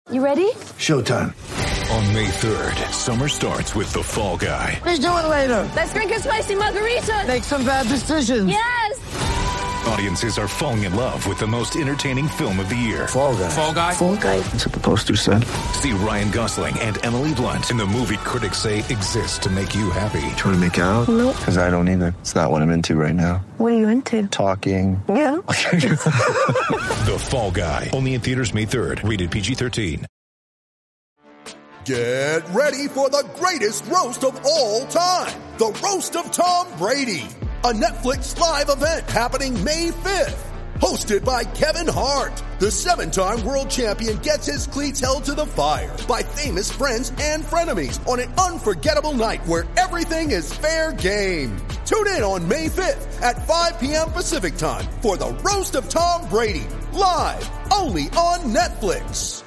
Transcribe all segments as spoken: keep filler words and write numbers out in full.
You ready? Showtime. On May third, summer starts with The Fall Guy. Let's do it later. Let's drink a spicy margarita. Make some bad decisions. Yes! Audiences are falling in love with the most entertaining film of the year. Fall Guy. Fall Guy? Fall Guy. That's what the poster said. See Ryan Gosling and Emily Blunt in the movie critics say exists to make you happy. Trying to make it out? Nope. Because I don't either. It's not what I'm into right now. What are you into? Talking. Yeah. The Fall Guy. Only in theaters May third. Rated P G thirteen. Get ready for the greatest roast of all time. The Roast of Tom Brady. A Netflix live event happening May fifth. Hosted by Kevin Hart. The seven-time world champion gets his cleats held to the fire by famous friends and frenemies on an unforgettable night where everything is fair game. Tune in on May fifth at five p.m. Pacific time for the Roast of Tom Brady. Live only on Netflix.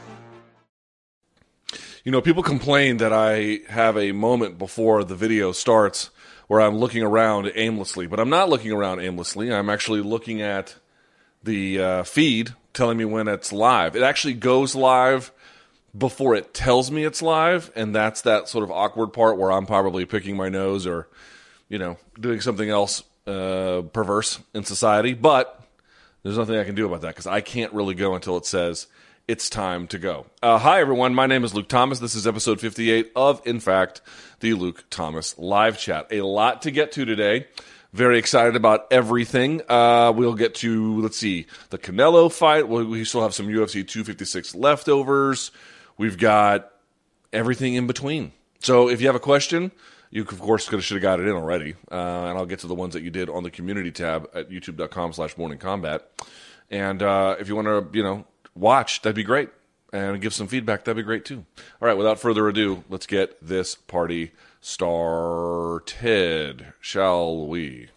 You know, people complain that I have a moment before the video starts where I'm looking around aimlessly, but I'm not looking around aimlessly. I'm actually looking at the uh, feed telling me when it's live. It actually goes live before it tells me it's live, and that's that sort of awkward part where I'm probably picking my nose or, you know, doing something else uh, perverse in society. But there's nothing I can do about that because I can't really go until it says it's time to go. Uh, hi, everyone. My name is Luke Thomas. This is episode fifty-eight of, in fact, the Luke Thomas Live Chat. A lot to get to today. Very excited about everything. Uh, we'll get to, let's see, the Canelo fight. We, we still have some U F C two fifty-six leftovers. We've got everything in between. So if you have a question, you, of course, could have, should have got it in already. Uh, and I'll get to the ones that you did on the community tab at youtube.com slash morning combat. And uh, if you want to, you know, watch, that'd be great. And give some feedback, that'd be great too. All right, without further ado, let's get this party started, shall we?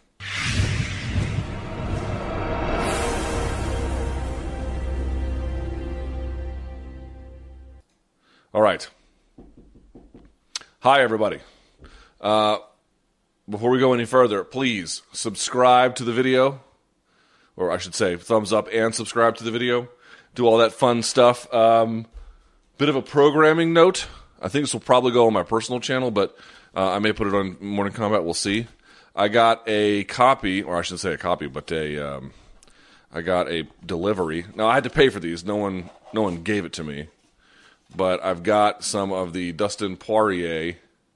All right. Hi, everybody. Uh, before we go any further, please subscribe to the video. Or I should say, thumbs up and subscribe to the video. Do all that fun stuff. Um, bit of a programming note. I think this will probably go on my personal channel, but uh, I may put it on Morning Combat. We'll see. I got a copy, or I shouldn't say a copy, but a um, I got a delivery. Now I had to pay for these. No one, no one gave it to me, but I've got some of the Dustin Poirier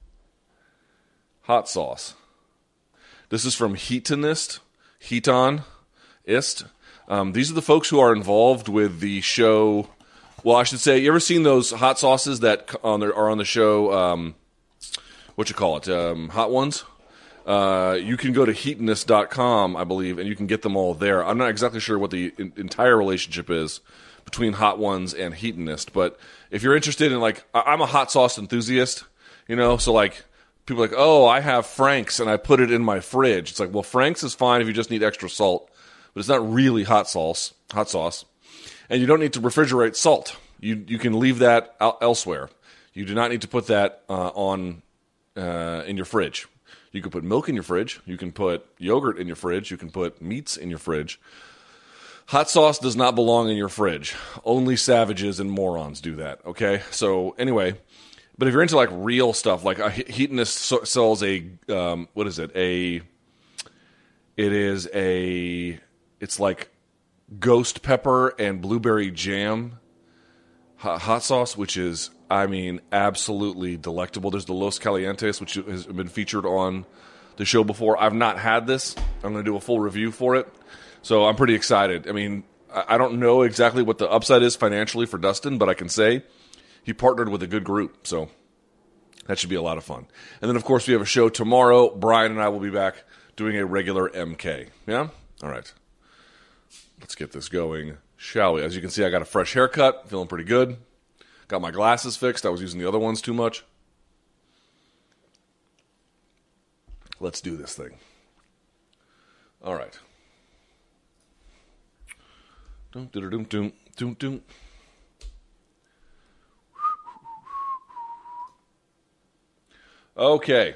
hot sauce. This is from Heatonist. Heatonist. Um, these are the folks who are involved with the show. Well, I should say, you ever seen those hot sauces that on the, are on the show? Um, what you call it? Um, hot ones. Uh, you can go to heatonist dot com, I believe, and you can get them all there. I'm not exactly sure what the in, entire relationship is between Hot Ones and Heatonist, but if you're interested in, like, I'm a hot sauce enthusiast, you know, so like people are like, oh, I have Frank's and I put it in my fridge. It's like, well, Frank's is fine if you just need extra salt. But it's not really hot sauce, hot sauce, and you don't need to refrigerate salt. You you can leave that out elsewhere. You do not need to put that uh, on uh, in your fridge. You can put milk in your fridge. You can put yogurt in your fridge. You can put meats in your fridge. Hot sauce does not belong in your fridge. Only savages and morons do that. Okay. So anyway, but if you're into like real stuff, like a Heatonist sells a um, what is it? A it is a It's like ghost pepper and blueberry jam hot sauce, which is, I mean, absolutely delectable. There's the Los Calientes, which has been featured on the show before. I've not had this. I'm going to do a full review for it. So I'm pretty excited. I mean, I don't know exactly what the upside is financially for Dustin, but I can say he partnered with a good group. So that should be a lot of fun. And then, of course, we have a show tomorrow. Brian and I will be back doing a regular M K. Yeah? All right. Let's get this going, shall we? As you can see, I got a fresh haircut, feeling pretty good. Got my glasses fixed. I was using the other ones too much. Let's do this thing. All right. Dum dum dum dum dum dum. Okay.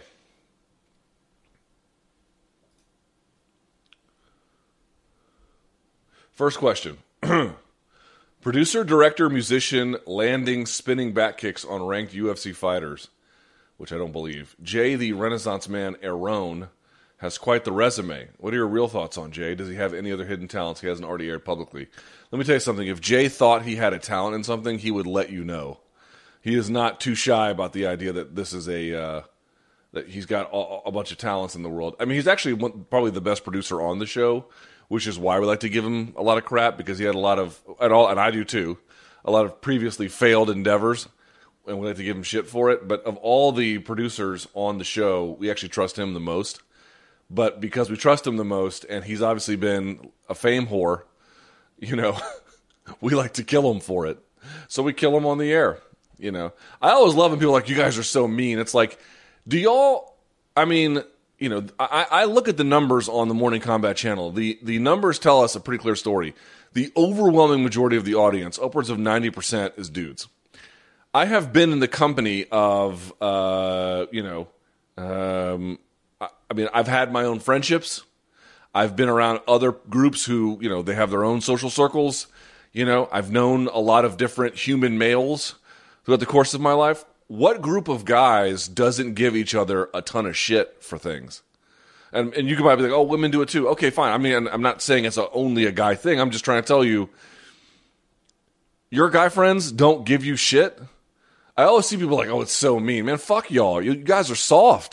First question. Producer, director, musician, landing spinning back kicks on ranked U F C fighters, which I don't believe. Jay, the Renaissance man, Aaron, has quite the resume. What are your real thoughts on Jay? Does he have any other hidden talents he hasn't already aired publicly? Let me tell you something. If Jay thought he had a talent in something, he would let you know. He is not too shy about the idea that this is a uh, that he's got a, a bunch of talents in the world. I mean, he's actually one, probably the best producer on the show, which is why we like to give him a lot of crap, because he had a lot of, and, all, and I do too, a lot of previously failed endeavors, and we like to give him shit for it. But of all the producers on the show, we actually trust him the most. But because we trust him the most, and he's obviously been a fame whore, you know, we like to kill him for it. So we kill him on the air, you know. I always love when people are like, you guys are so mean. It's like, do y'all, I mean, you know, I, I look at the numbers on the Morning Combat channel. The, the numbers tell us a pretty clear story. The overwhelming majority of the audience, upwards of ninety percent, is dudes. I have been in the company of, uh, you know, um... I mean, I've had my own friendships. I've been around other groups who, you know, they have their own social circles. You know, I've known a lot of different human males throughout the course of my life. What group of guys doesn't give each other a ton of shit for things? And and you could probably be like, oh, women do it too. Okay, fine. I mean, I'm not saying it's a, only a guy thing. I'm just trying to tell you, your guy friends don't give you shit. I always see people like, oh, it's so mean. Man, fuck y'all. You guys are soft.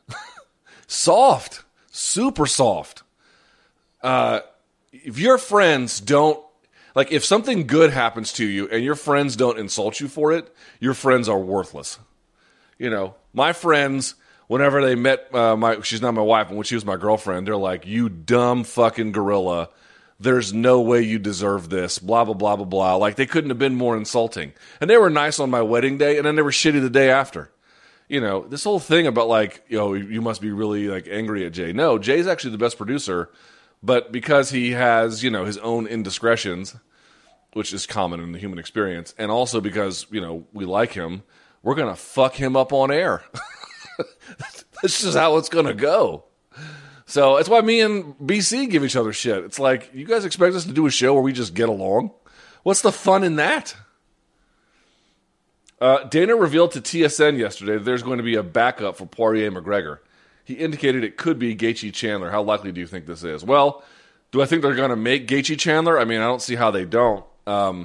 Soft, super soft. Uh, if your friends don't, like if something good happens to you and your friends don't insult you for it, your friends are worthless. You know, my friends, whenever they met uh, my, she's not my wife, but when she was my girlfriend, they're like, you dumb fucking gorilla. There's no way you deserve this, blah, blah, blah, blah, blah. Like they couldn't have been more insulting. And they were nice on my wedding day, and then they were shitty the day after. You know, this whole thing about like, you know, you must be really like angry at Jay. No, Jay's actually the best producer, but because he has, you know, his own indiscretions, which is common in the human experience, and also because, you know, we like him, we're going to fuck him up on air. That's just how it's going to go. So it's why me and B C give each other shit. It's like, you guys expect us to do a show where we just get along? What's the fun in that? Uh, Dana revealed to T S N yesterday that there's going to be a backup for Poirier-McGregor. He indicated it could be Gaethje Chandler. How likely do you think this is? Well, do I think they're going to make Gaethje Chandler? I mean, I don't see how they don't. Um,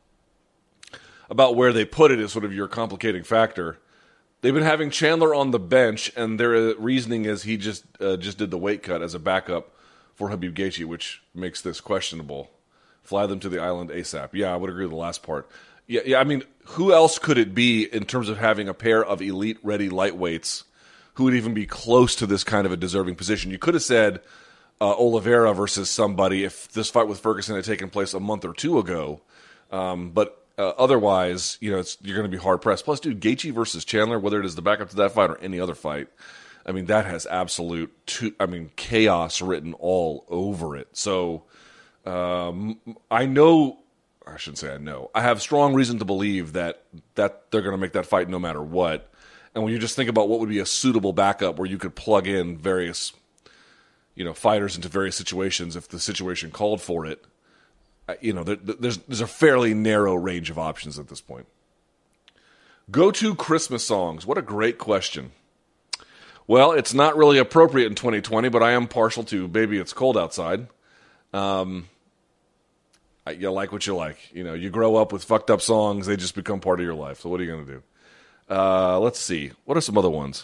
about where they put it is sort of your complicating factor. They've been having Chandler on the bench, and their reasoning is he just uh, just did the weight cut as a backup for Khabib Gaethje, which makes this questionable. Fly them to the island ASAP. Yeah, I would agree with the last part. Yeah, yeah. I mean, who else could it be in terms of having a pair of elite-ready lightweights who would even be close to this kind of a deserving position? You could have said uh, Oliveira versus somebody if this fight with Ferguson had taken place a month or two ago. Um, but uh, otherwise, you know, it's, you're going to be hard-pressed. Plus, dude, Gaethje versus Chandler, whether it is the backup to that fight or any other fight, I mean, that has absolute, two, I mean, chaos written all over it. So um, I know... I shouldn't say I know. I have strong reason to believe that, that they're going to make that fight no matter what. And when you just think about what would be a suitable backup where you could plug in various, you know, fighters into various situations if the situation called for it, you know, there, there's there's a fairly narrow range of options at this point. Go-to Christmas songs. What a great question. Well, it's not really appropriate in twenty twenty, but I am partial to Baby It's Cold Outside. Um... You like what you like. You know, you grow up with fucked up songs, they just become part of your life. So what are you going to do? Uh, let's see. What are some other ones?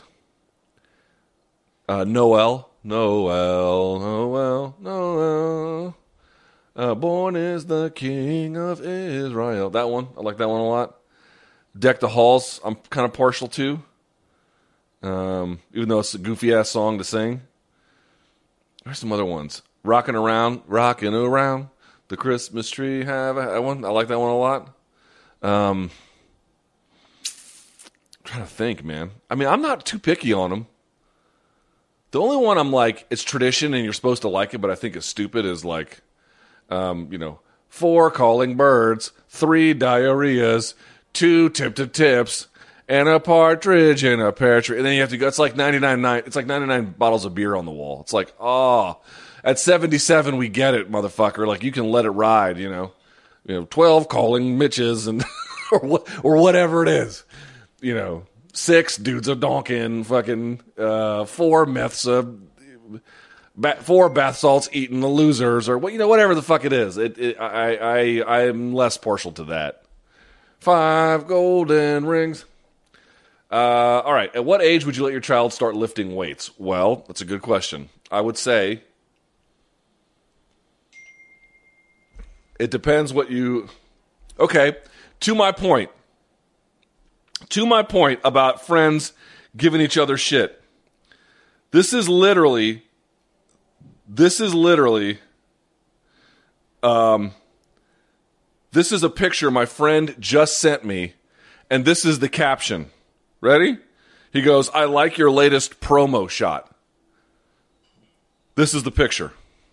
Uh, Noel. Noel, Noel, Noel. Uh, born is the King of Israel. That one. I like that one a lot. Deck the Halls. I'm kind of partial to. Um, even though it's a goofy-ass song to sing. There's some other ones. Rocking Around. Rocking Around. The Christmas Tree, have that one. I like that one a lot. Um, I'm trying to think, man. I mean, I'm not too picky on them. The only one I'm like, it's tradition and you're supposed to like it, but I think is stupid is like, um, you know, four calling birds, three diarrheas, two tip-to-tips, and a partridge in a pear tree. And then you have to go, it's like ninety-nine, it's like ninety-nine bottles of beer on the wall. It's like, oh, at seventy-seven, we get it, motherfucker. Like, you can let it ride, you know. you know, twelve calling Mitches and or what or whatever it is. You know, six dudes are donking, fucking uh, four myths of. Ba- four bath salts eating the losers, or what you know, whatever the fuck it is. It, it I, I, I'm less partial to that. Five golden rings. Uh, all right. At what age would you let your child start lifting weights? Well, that's a good question. I would say it depends what you. Okay. To my point. To my point about friends giving each other shit. This is literally. This is literally, um, this is a picture my friend just sent me, and this is the caption. Ready? He goes, I like your latest promo shot. This is the picture.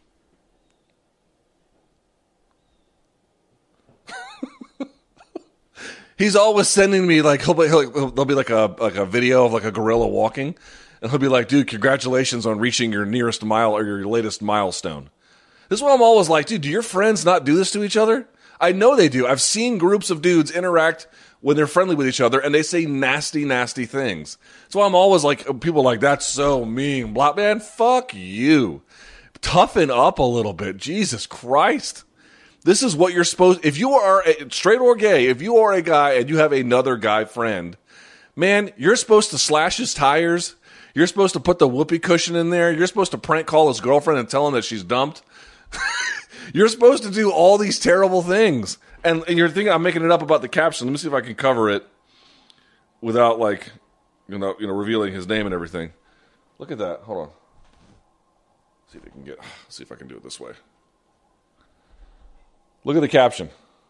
He's always sending me, like, he'll be, he'll, there'll be like a, like a video of like a gorilla walking. And he'll be like, dude, congratulations on reaching your nearest mile or your latest milestone. This is why I'm always like, dude, do your friends not do this to each other? I know they do. I've seen groups of dudes interact when they're friendly with each other, and they say nasty, nasty things. That's why I'm always like, people are like, that's so mean. Blah, man, fuck you. Toughen up a little bit. Jesus Christ. This is what you're supposed, if you are a, straight or gay, if you are a guy and you have another guy friend, man, you're supposed to slash his tires. You're supposed to put the whoopee cushion in there. You're supposed to prank call his girlfriend and tell him that she's dumped. You're supposed to do all these terrible things. And, and you're thinking I'm making it up about the caption. Let me see if I can cover it without, like, you know, you know, revealing his name and everything. Look at that. Hold on. See if I can get. See if I can do it this way. Look at the caption.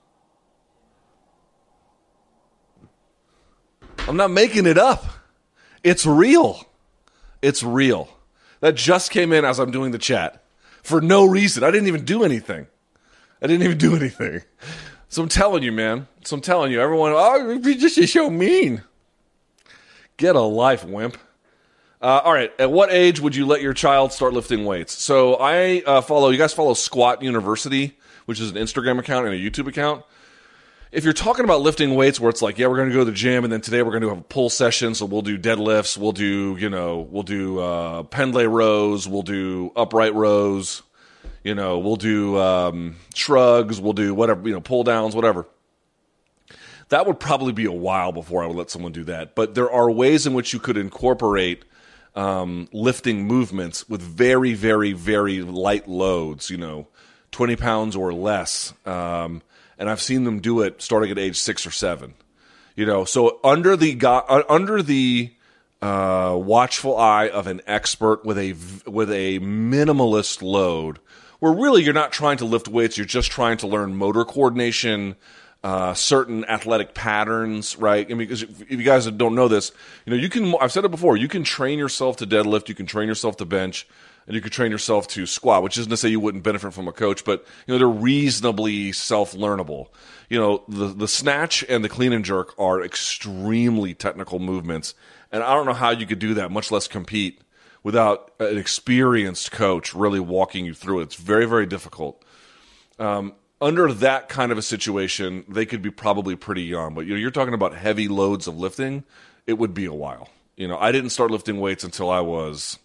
I'm not making it up. It's real. It's real. That just came in as I'm doing the chat. For no reason. I didn't even do anything. I didn't even do anything. So I'm telling you, man. So I'm telling you, everyone, oh, you're just so mean. Get a life, wimp. Uh, all right. At what age would you let your child start lifting weights? So I uh, follow, you guys follow Squat University, which is an Instagram account and a YouTube account. If you're talking about lifting weights where it's like, yeah, we're going to go to the gym and then today we're going to have a pull session. So we'll do deadlifts. We'll do, you know, we'll do uh, pendlay rows. We'll do upright rows. You know, we'll do um, shrugs. We'll do whatever, you know, pull downs, whatever. That would probably be a while before I would let someone do that. But there are ways in which you could incorporate um, lifting movements with very, very, very light loads, you know, twenty pounds or less. Um And I've seen them do it starting at age six or seven, you know. So under the uh, under the uh, watchful eye of an expert with a with a minimalist load, where really you're not trying to lift weights, you're just trying to learn motor coordination, uh, certain athletic patterns, right? I mean, because if you guys don't know this, you know, you can. I've said it before. You can train yourself to deadlift. You can train yourself to bench. And you could train yourself to squat, which isn't to say you wouldn't benefit from a coach, but you know they're reasonably self-learnable. You know, the the snatch and the clean and jerk are extremely technical movements, and I don't know how you could do that, much less compete, without an experienced coach really walking you through it. It's very, very difficult. Um, under that kind of a situation, they could be probably pretty young, but you know, you're talking about heavy loads of lifting. It would be a while. You know, I didn't start lifting weights until I was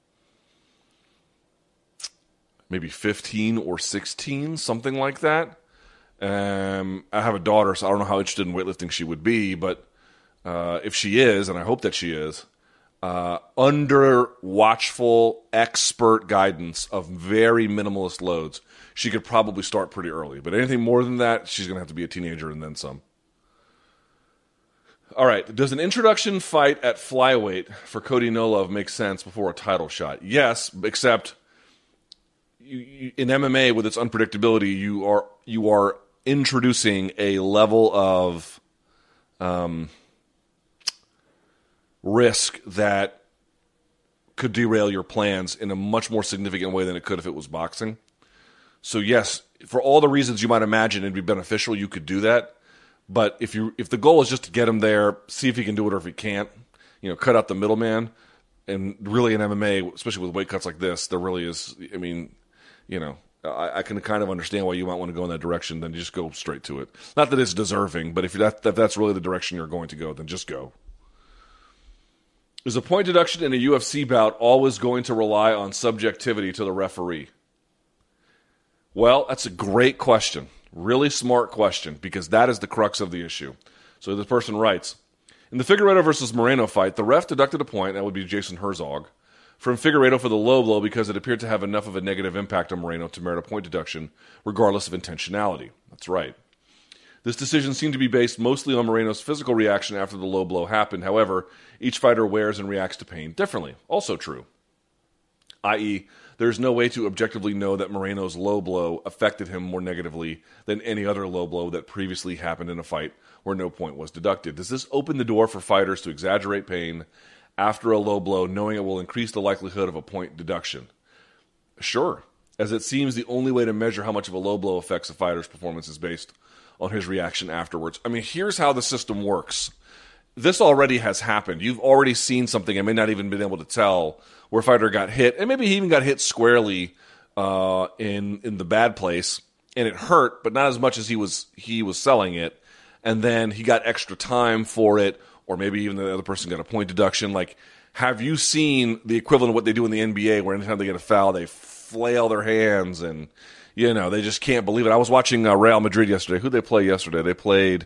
maybe fifteen or sixteen, something like that. Um, I have a daughter, so I don't know how interested in weightlifting she would be, but uh, if she is, and I hope that she is, uh, under watchful, expert guidance of very minimalist loads, she could probably start pretty early. But anything more than that, she's going to have to be a teenager and then some. All right, does an introduction fight at flyweight for Cody No Love make sense before a title shot? Yes, except You, you, in M M A, with its unpredictability, you are you are introducing a level of um, risk that could derail your plans in a much more significant way than it could if it was boxing. So yes, for all the reasons you might imagine it'd be beneficial, you could do that. But if you if the goal is just to get him there, see if he can do it or if he can't, you know, cut out the middleman. And really in M M A, especially with weight cuts like this, there really is, I mean, you know, I, I can kind of understand why you might want to go in that direction. Then just go straight to it. Not that it's deserving, but if that if that's really the direction you're going to go, then just go. Is a point deduction in a U F C bout always going to rely on subjectivity to the referee? Well, that's a great question. Really smart question, because that is the crux of the issue. So this person writes, in the Figueiredo versus Moreno fight, the ref deducted a point, that would be Jason Herzog, from Figueiredo for the low blow because it appeared to have enough of a negative impact on Moreno to merit a point deduction, regardless of intentionality. That's right. This decision seemed to be based mostly on Moreno's physical reaction after the low blow happened. However, each fighter wears and reacts to pain differently. Also true. that is, there is no way to objectively know that Moreno's low blow affected him more negatively than any other low blow that previously happened in a fight where no point was deducted. Does this open the door for fighters to exaggerate pain after a low blow, knowing it will increase the likelihood of a point deduction? Sure, as it seems the only way to measure how much of a low blow affects a fighter's performance is based on his reaction afterwards. I mean, here's how the system works. This already has happened. You've already seen something and may not even been able to tell where a fighter got hit, and maybe he even got hit squarely uh, in in the bad place, and it hurt, but not as much as he was he was selling it. And then he got extra time for it, or maybe even the other person got a point deduction. Like, have you seen the equivalent of what they do in the N B A, where anytime they get a foul, they flail their hands and, you know, they just can't believe it. I was watching uh, Real Madrid yesterday. Who'd they play yesterday? They played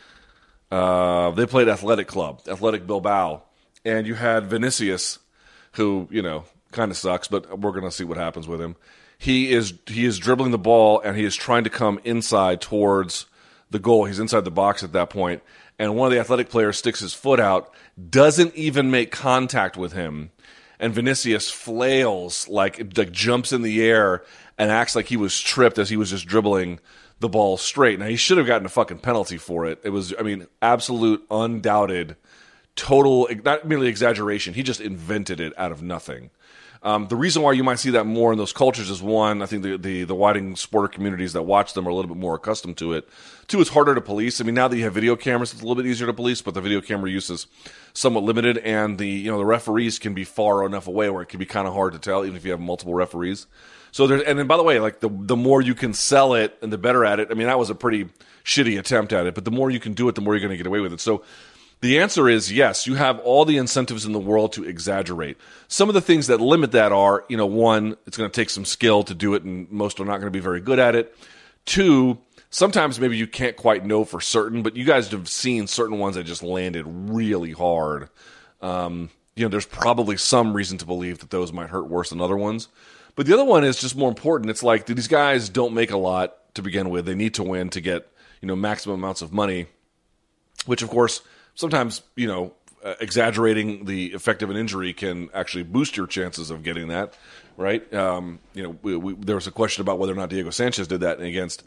uh, they played Athletic Club, Athletic Bilbao, and you had Vinicius, who, you know, kind of sucks, but we're going to see what happens with him. He is he is dribbling the ball, and he is trying to come inside towards the goal. He's inside the box at that point, and one of the Athletic players sticks his foot out, doesn't even make contact with him, and Vinicius flails, like, like jumps in the air and acts like he was tripped as he was just dribbling the ball straight. Now, he should have gotten a fucking penalty for it. It was, I mean, absolute, undoubted, total, not merely exaggeration. He just invented it out of nothing. Um, the reason why you might see that more in those cultures is, one, I think the, the, the widening sporter communities that watch them are a little bit more accustomed to it. Two, it's harder to police. I mean, now that you have video cameras, it's a little bit easier to police, but the video camera use is somewhat limited, and the you know the referees can be far enough away where it can be kind of hard to tell, even if you have multiple referees. So there's, and then by the way, like the the more you can sell it and the better at it. I mean, that was a pretty shitty attempt at it, but the more you can do it, the more you're going to get away with it. So the answer is yes, you have all the incentives in the world to exaggerate. Some of the things that limit that are, you know, one, it's going to take some skill to do it, and most are not going to be very good at it. Two, sometimes maybe you can't quite know for certain, but you guys have seen certain ones that just landed really hard. Um, you know, there's probably some reason to believe that those might hurt worse than other ones. But the other one is just more important. It's like, these guys don't make a lot to begin with. They need to win to get, you know, maximum amounts of money, which, of course, sometimes, you know, uh, exaggerating the effect of an injury can actually boost your chances of getting that, right? Um, you know, we, we, there was a question about whether or not Diego Sanchez did that against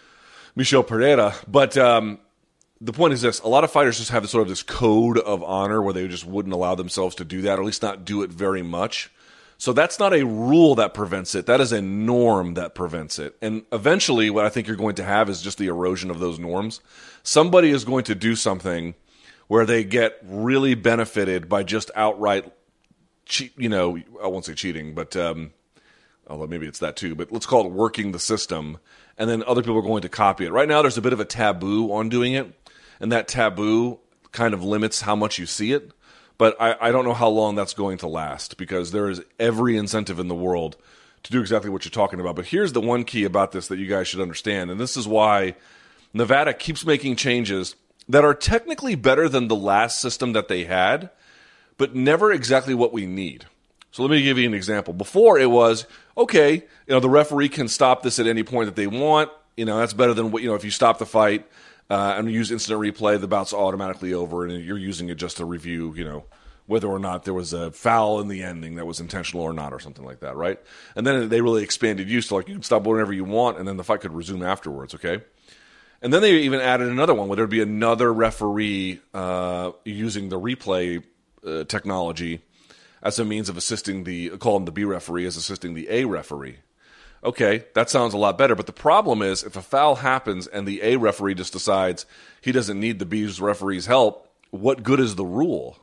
Michel Pereira. But um, the point is this. A lot of fighters just have this sort of this code of honor where they just wouldn't allow themselves to do that, or at least not do it very much. So that's not a rule that prevents it. That is a norm that prevents it. And eventually what I think you're going to have is just the erosion of those norms. Somebody is going to do something where they get really benefited by just outright, cheat, you know, I won't say cheating, but um, although maybe it's that too, but let's call it working the system, and then other people are going to copy it. Right now there's a bit of a taboo on doing it, and that taboo kind of limits how much you see it, but I, I don't know how long that's going to last, because there is every incentive in the world to do exactly what you're talking about. But here's the one key about this that you guys should understand, and this is why Nevada keeps making changes that are technically better than the last system that they had, but never exactly what we need. So let me give you an example. Before it was, okay, you know, the referee can stop this at any point that they want. You know, that's better than what, you know, if you stop the fight uh, and use instant replay, the bout's automatically over, and you're using it just to review, you know, whether or not there was a foul in the ending that was intentional or not, or something like that, right? And then they really expanded use to, like, you can stop whenever you want, and then the fight could resume afterwards, okay? And then they even added another one where there'd be another referee uh, using the replay uh, technology as a means of assisting the, call him the B referee, as assisting the A referee. Okay, that sounds a lot better, but the problem is if a foul happens and the A referee just decides he doesn't need the B referee's help, what good is the rule?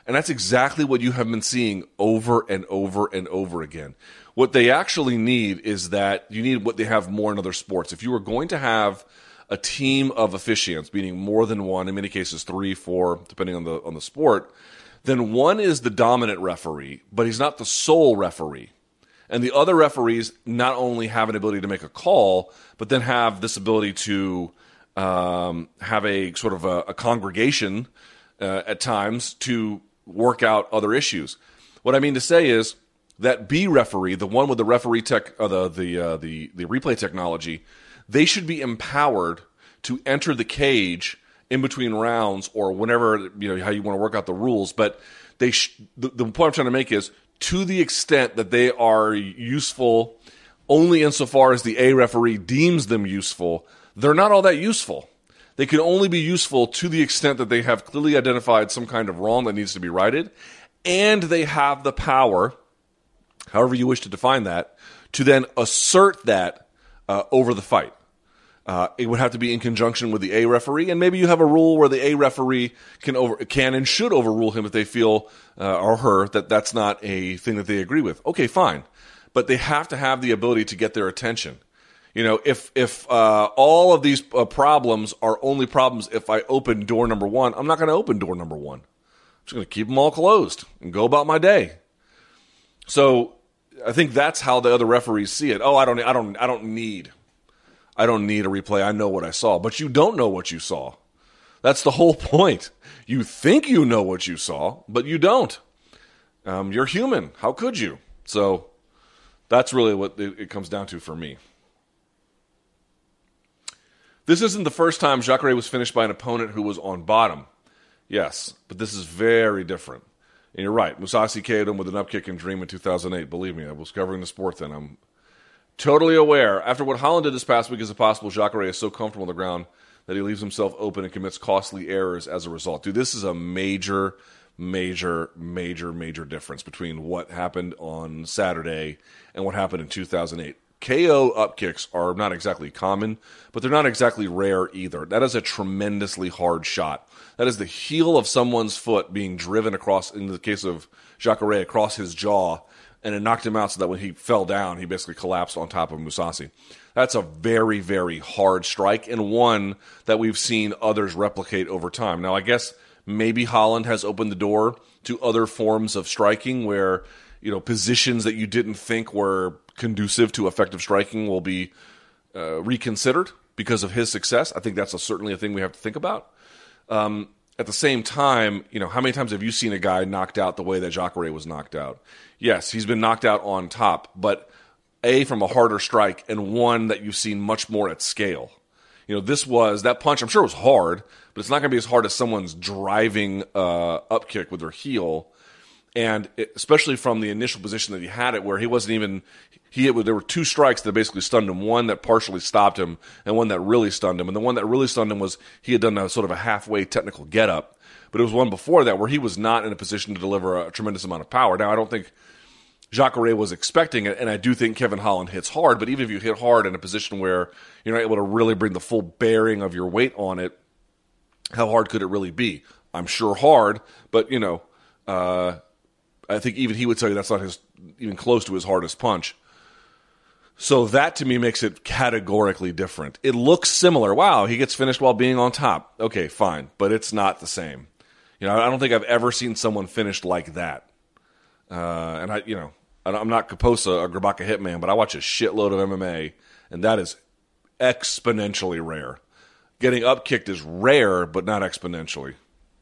And that's exactly what you have been seeing over and over and over again. What they actually need is that you need what they have more in other sports. If you are going to have a team of officiants, meaning more than one, in many cases three, four, depending on the on the sport, then one is the dominant referee, but he's not the sole referee. And the other referees not only have an ability to make a call, but then have this ability to um, have a sort of a, a congregation uh, at times to work out other issues. What I mean to say is that B referee, the one with the referee tech, uh, the the, uh, the the replay technology, they should be empowered to enter the cage in between rounds or whenever, you know, how you want to work out the rules. But they sh- the, the point I'm trying to make is, to the extent that they are useful only insofar as the A referee deems them useful, they're not all that useful. They can only be useful to the extent that they have clearly identified some kind of wrong that needs to be righted, and they have the power, however you wish to define that, to then assert that uh, over the fight. Uh, it would have to be in conjunction with the A referee, and maybe you have a rule where the A referee can over can and should overrule him if they feel uh, or her that that's not a thing that they agree with. Okay, fine, but they have to have the ability to get their attention. You know, if if uh, all of these uh, problems are only problems if I open door number one, I'm not going to open door number one. I'm just going to keep them all closed and go about my day. So I think that's how the other referees see it. Oh, I don't, I don't, I don't need, I don't need a replay. I know what I saw, but you don't know what you saw. That's the whole point. You think you know what you saw, but you don't. Um, you're human. How could you? So that's really what it, it comes down to for me. This isn't the first time Jacare was finished by an opponent who was on bottom. Yes, but this is very different. And you're right. Mousasi K O'd him with an upkick in Dream in two thousand eight. Believe me, I was covering the sport then. I'm totally aware. After what Holland did this past week, is it possible Jacare is so comfortable on the ground that he leaves himself open and commits costly errors as a result? Dude, this is a major, major, major, major difference between what happened on Saturday and what happened in two thousand eight. K O upkicks are not exactly common, but they're not exactly rare either. That is a tremendously hard shot. That is the heel of someone's foot being driven across, in the case of Jacare, across his jaw, and it knocked him out so that when he fell down, he basically collapsed on top of Mousasi. That's a very, very hard strike, and one that we've seen others replicate over time. Now, I guess maybe Holland has opened the door to other forms of striking where, you know, positions that you didn't think were conducive to effective striking will be uh, reconsidered because of his success. I think that's a, certainly a thing we have to think about. Um, at the same time, you know, how many times have you seen a guy knocked out the way that Jacare was knocked out? Yes, he's been knocked out on top, but A, from a harder strike, and one that you've seen much more at scale. You know, this was, that punch, I'm sure it was hard, but it's not going to be as hard as someone's driving uh, up kick with their heel. And it, especially from the initial position that he had it, where he wasn't even, he hit, there were two strikes that basically stunned him, one that partially stopped him, and one that really stunned him. And the one that really stunned him was he had done a sort of a halfway technical get-up. But it was one before that where he was not in a position to deliver a tremendous amount of power. Now, I don't think Jacare was expecting it, and I do think Kevin Holland hits hard, but even if you hit hard in a position where you're not able to really bring the full bearing of your weight on it, how hard could it really be? I'm sure hard, but, you know, uh, I think even he would tell you that's not his, even close to his hardest punch. So that to me makes it categorically different. It looks similar. Wow, he gets finished while being on top. Okay, fine, but it's not the same. You know, I don't think I've ever seen someone finished like that. Uh, and I, you know, I'm not Kaposa or Grabaka Hitman, but I watch a shitload of M M A, and that is exponentially rare. Getting up kicked is rare, but not exponentially.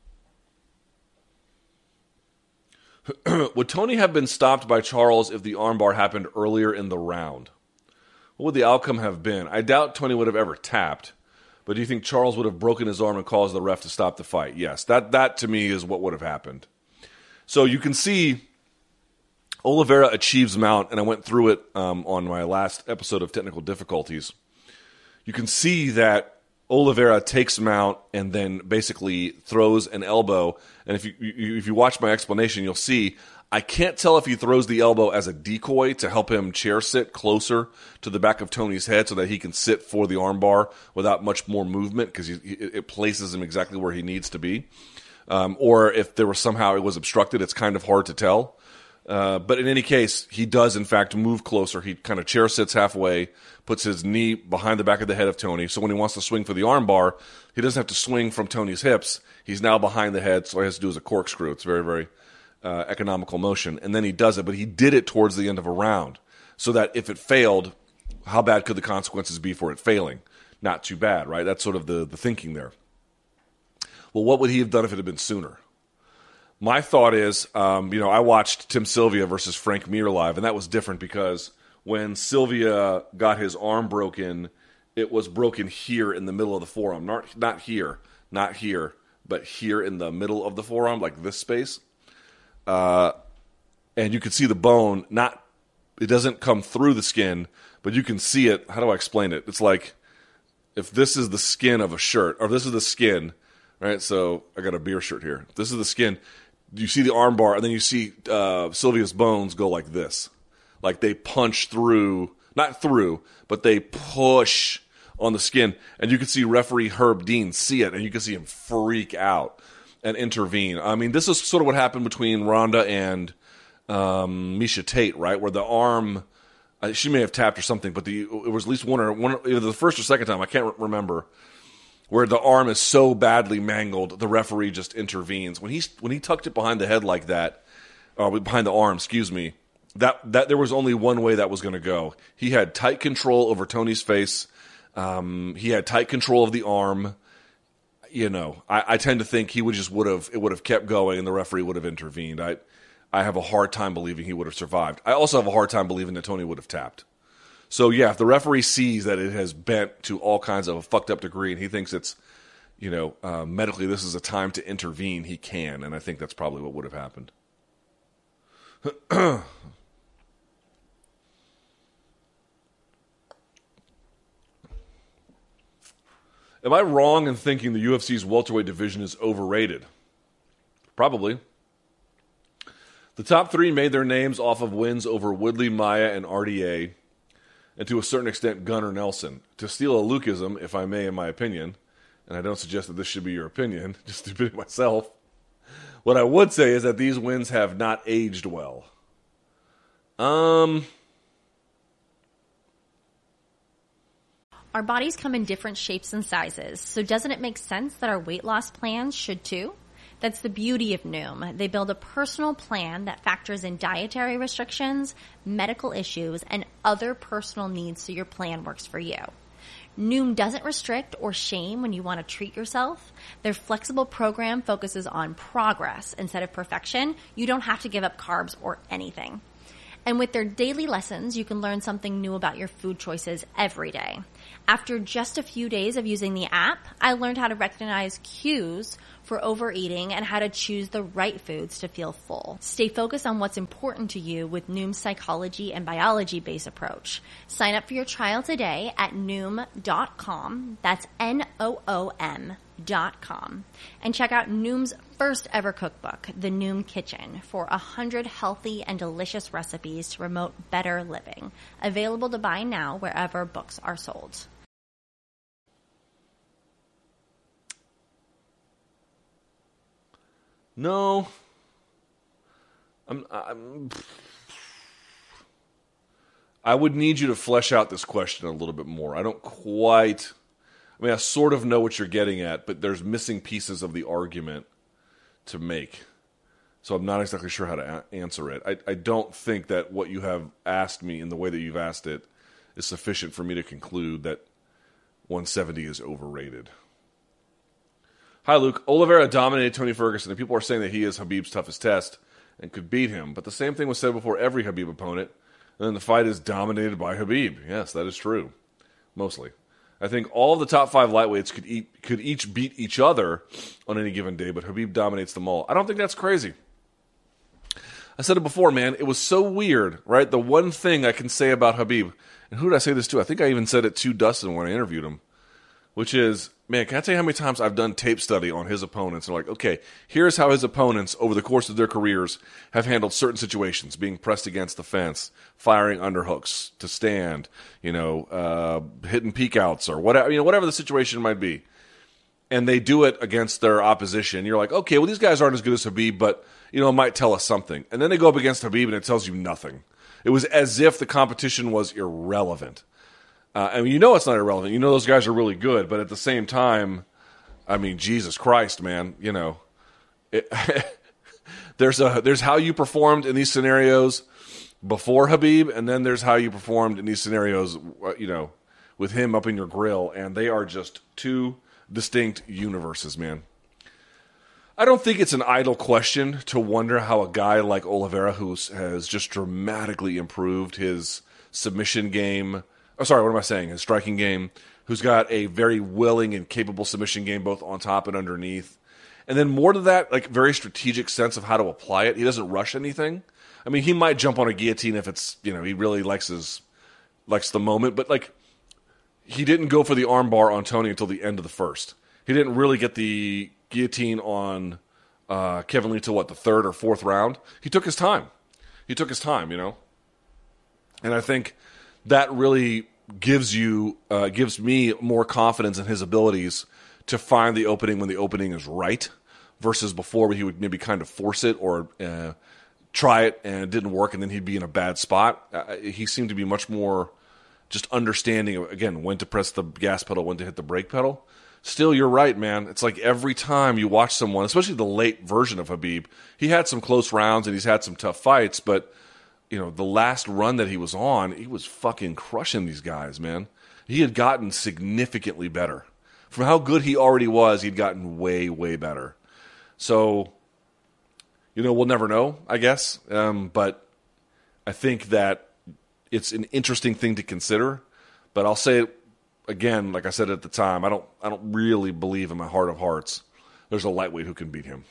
Would Tony have been stopped by Charles if the armbar happened earlier in the round? What would the outcome have been? I doubt Tony would have ever tapped, but do you think Charles would have broken his arm and caused the ref to stop the fight? Yes, that, that to me is what would have happened. So you can see Oliveira achieves mount, and I went through it um, on my last episode of Technical Difficulties. You can see that Oliveira takes mount and then basically throws an elbow. And if you, you if you watch my explanation, you'll see I can't tell if he throws the elbow as a decoy to help him chair sit closer to the back of Tony's head so that he can sit for the armbar without much more movement because it places him exactly where he needs to be. Um, or if there was somehow it was obstructed, it's kind of hard to tell. Uh, but in any case, he does, in fact, move closer. He kind of chair sits halfway, puts his knee behind the back of the head of Tony. So when he wants to swing for the armbar, he doesn't have to swing from Tony's hips. He's now behind the head, so all he has to do is a corkscrew. It's very, very uh, economical motion. And then he does it, but he did it towards the end of a round. So that if it failed, how bad could the consequences be for it failing? Not too bad, right? That's sort of the, the thinking there. Well, what would he have done if it had been sooner? My thought is, um, you know, I watched Tim Sylvia versus Frank Mir live, and that was different because when Sylvia got his arm broken, it was broken here in the middle of the forearm. Not, not here, not here, but here in the middle of the forearm, like this space. Uh, and you could see the bone, not, it doesn't come through the skin, but you can see it. How do I explain it? It's like if this is the skin of a shirt, or this is the skin, right? So I got a beer shirt here. This is the skin. You see the arm bar, and then you see uh, Sylvia's bones go like this. Like they punch through, not through, but they push on the skin. And you can see referee Herb Dean see it, and you can see him freak out and intervene. I mean, this is sort of what happened between Ronda and um, Miesha Tate, right? Where the arm, uh, she may have tapped or something, but the, it was at least one or one, either the first or second time, I can't remember, where the arm is so badly mangled, the referee just intervenes. When he when he tucked it behind the head like that, or behind the arm, excuse me, that that there was only one way that was going to go. He had tight control over Tony's face. Um, he had tight control of the arm. You know, I, I tend to think he would just would have it would have kept going, and the referee would have intervened. I I have a hard time believing he would have survived. I also have a hard time believing that Tony would have tapped. So, yeah, if the referee sees that it has bent to all kinds of a fucked up degree and he thinks it's, you know, uh, medically this is a time to intervene, he can. And I think that's probably what would have happened. Am I wrong in thinking the U F C's welterweight division is overrated? Probably. The top three made their names off of wins over Woodley, Maia, and R D A. And to a certain extent, Gunnar Nelson. To steal a Lukeism, if I may, in my opinion, and I don't suggest that this should be your opinion, just to be myself, what I would say is that these wins have not aged well. Um... Our bodies come in different shapes and sizes, so doesn't it make sense that our weight loss plans should too? That's the beauty of Noom. They build a personal plan that factors in dietary restrictions, medical issues, and other personal needs so your plan works for you. Noom doesn't restrict or shame when you want to treat yourself. Their flexible program focuses on progress instead of perfection. You don't have to give up carbs or anything. And with their daily lessons, you can learn something new about your food choices every day. After just a few days of using the app, I learned how to recognize cues for overeating and how to choose the right foods to feel full. Stay focused on what's important to you with Noom's psychology and biology-based approach. Sign up for your trial today at Noom dot com. That's N O O M dot com. And check out Noom's first ever cookbook, The Noom Kitchen, for one hundred healthy and delicious recipes to promote better living. Available to buy now wherever books are sold. No. I'm, I'm, I would need you to flesh out this question a little bit more. I don't quite... I mean, I sort of know what you're getting at, but there's missing pieces of the argument to make. So I'm not exactly sure how to a- answer it. I, I don't think that what you have asked me in the way that you've asked it is sufficient for me to conclude that one seventy is overrated. Hi, Luke. Oliveira dominated Tony Ferguson, and people are saying that he is Khabib's toughest test and could beat him. But the same thing was said before every Khabib opponent, and then the fight is dominated by Khabib. Yes, that is true. Mostly. I think all of the top five lightweights could eat, could each beat each other on any given day, but Khabib dominates them all. I don't think that's crazy. I said it before, man. It was so weird, right? The one thing I can say about Khabib, and who did I say this to? I think I even said it to Dustin when I interviewed him, which is, man, can I tell you how many times I've done tape study on his opponents? And like, okay, here's how his opponents over the course of their careers have handled certain situations, being pressed against the fence, firing underhooks to stand, you know, uh, hitting peek outs or whatever, you know, whatever the situation might be. and they do it against their opposition. You're like, okay, well, these guys aren't as good as Khabib, but, you know, it might tell us something. And then they go up against Khabib, and it tells you nothing. It was as if the competition was irrelevant. Uh, I mean, you know it's not irrelevant. You know those guys are really good, but at the same time, I mean, Jesus Christ, man, you know. It, there's a there's how you performed in these scenarios before Khabib, and then there's how you performed in these scenarios, you know, with him up in your grill, and they are just two distinct universes, man. I don't think it's an idle question to wonder how a guy like Oliveira, who has just dramatically improved his submission game, oh, sorry, what am I saying, his striking game, who's got a very willing and capable submission game both on top and underneath, and then more to that, like very strategic sense of how to apply it. He doesn't rush anything. I mean, he might jump on a guillotine if it's, you know, he really likes his, likes the moment, but like, he didn't go for the armbar on Tony until the end of the first. He didn't really get the guillotine on uh, Kevin Lee till, what, the third or fourth round? He took his time. He took his time, you know? And I think that really gives you, uh, gives me more confidence in his abilities to find the opening when the opening is right versus before where he would maybe kind of force it or uh, try it and it didn't work and then he'd be in a bad spot. Uh, he seemed to be much more just understanding, of, again, when to press the gas pedal, when to hit the brake pedal. Still, you're right, man. It's like every time you watch someone, especially the late version of Khabib, he had some close rounds and he's had some tough fights, but you know, the last run that he was on, he was fucking crushing these guys, man. He had gotten significantly better. From how good he already was, he'd gotten way, way better. So, you know, we'll never know, I guess. Um, but I think that it's an interesting thing to consider. But I'll say it again, like I said at the time, I don't I don't really believe in my heart of hearts there's a lightweight who can beat him.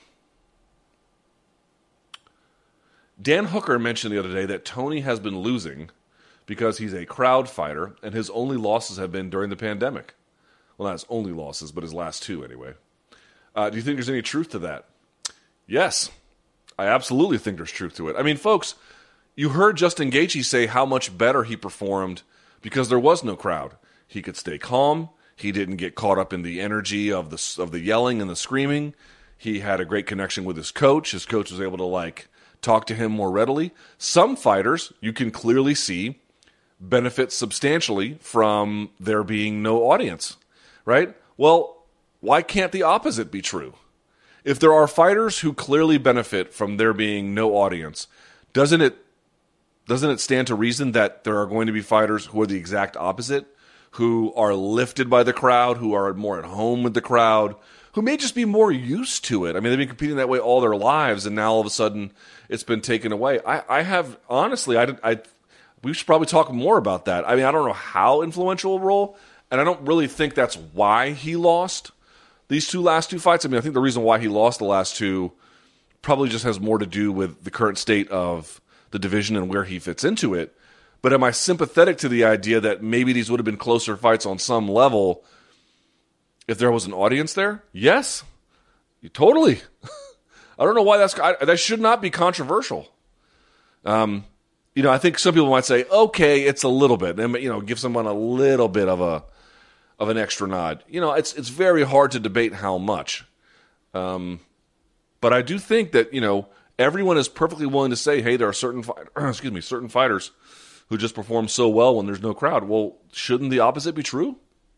Dan Hooker mentioned the other day that Tony has been losing because he's a crowd fighter, and his only losses have been during the pandemic. Well, not his only losses, but his last two anyway. Uh, do you think there's any truth to that? Yes, I absolutely think there's truth to it. I mean, folks, you heard Justin Gaethje say how much better he performed because there was no crowd. He could stay calm. He didn't get caught up in the energy of the of the yelling and the screaming. He had a great connection with his coach. His coach was able to, like, talk to him more readily. Some fighters, you can clearly see, benefit substantially from there being no audience, right? Well, why can't the opposite be true? If there are fighters who clearly benefit from there being no audience, doesn't it doesn't it stand to reason that there are going to be fighters who are the exact opposite, who are lifted by the crowd, who are more at home with the crowd, who may just be more used to it? I mean, they've been competing that way all their lives, and now all of a sudden it's been taken away. I, I have, honestly, I, I, we should probably talk more about that. I mean, I don't know how influential a role, and I don't really think that's why he lost these two last two fights. I mean, I think the reason why he lost the last two probably just has more to do with the current state of the division and where he fits into it. But am I sympathetic to the idea that maybe these would have been closer fights on some level if there was an audience there? Yes, totally. I don't know why that's I, that should not be controversial. Um, you know, I think some people might say, okay, it's a little bit, and you know, give someone a little bit of a of an extra nod. You know, it's it's very hard to debate how much. Um, but I do think that, you know, everyone is perfectly willing to say, hey, there are certain fight, excuse me, certain fighters who just perform so well when there's no crowd. Well, shouldn't the opposite be true?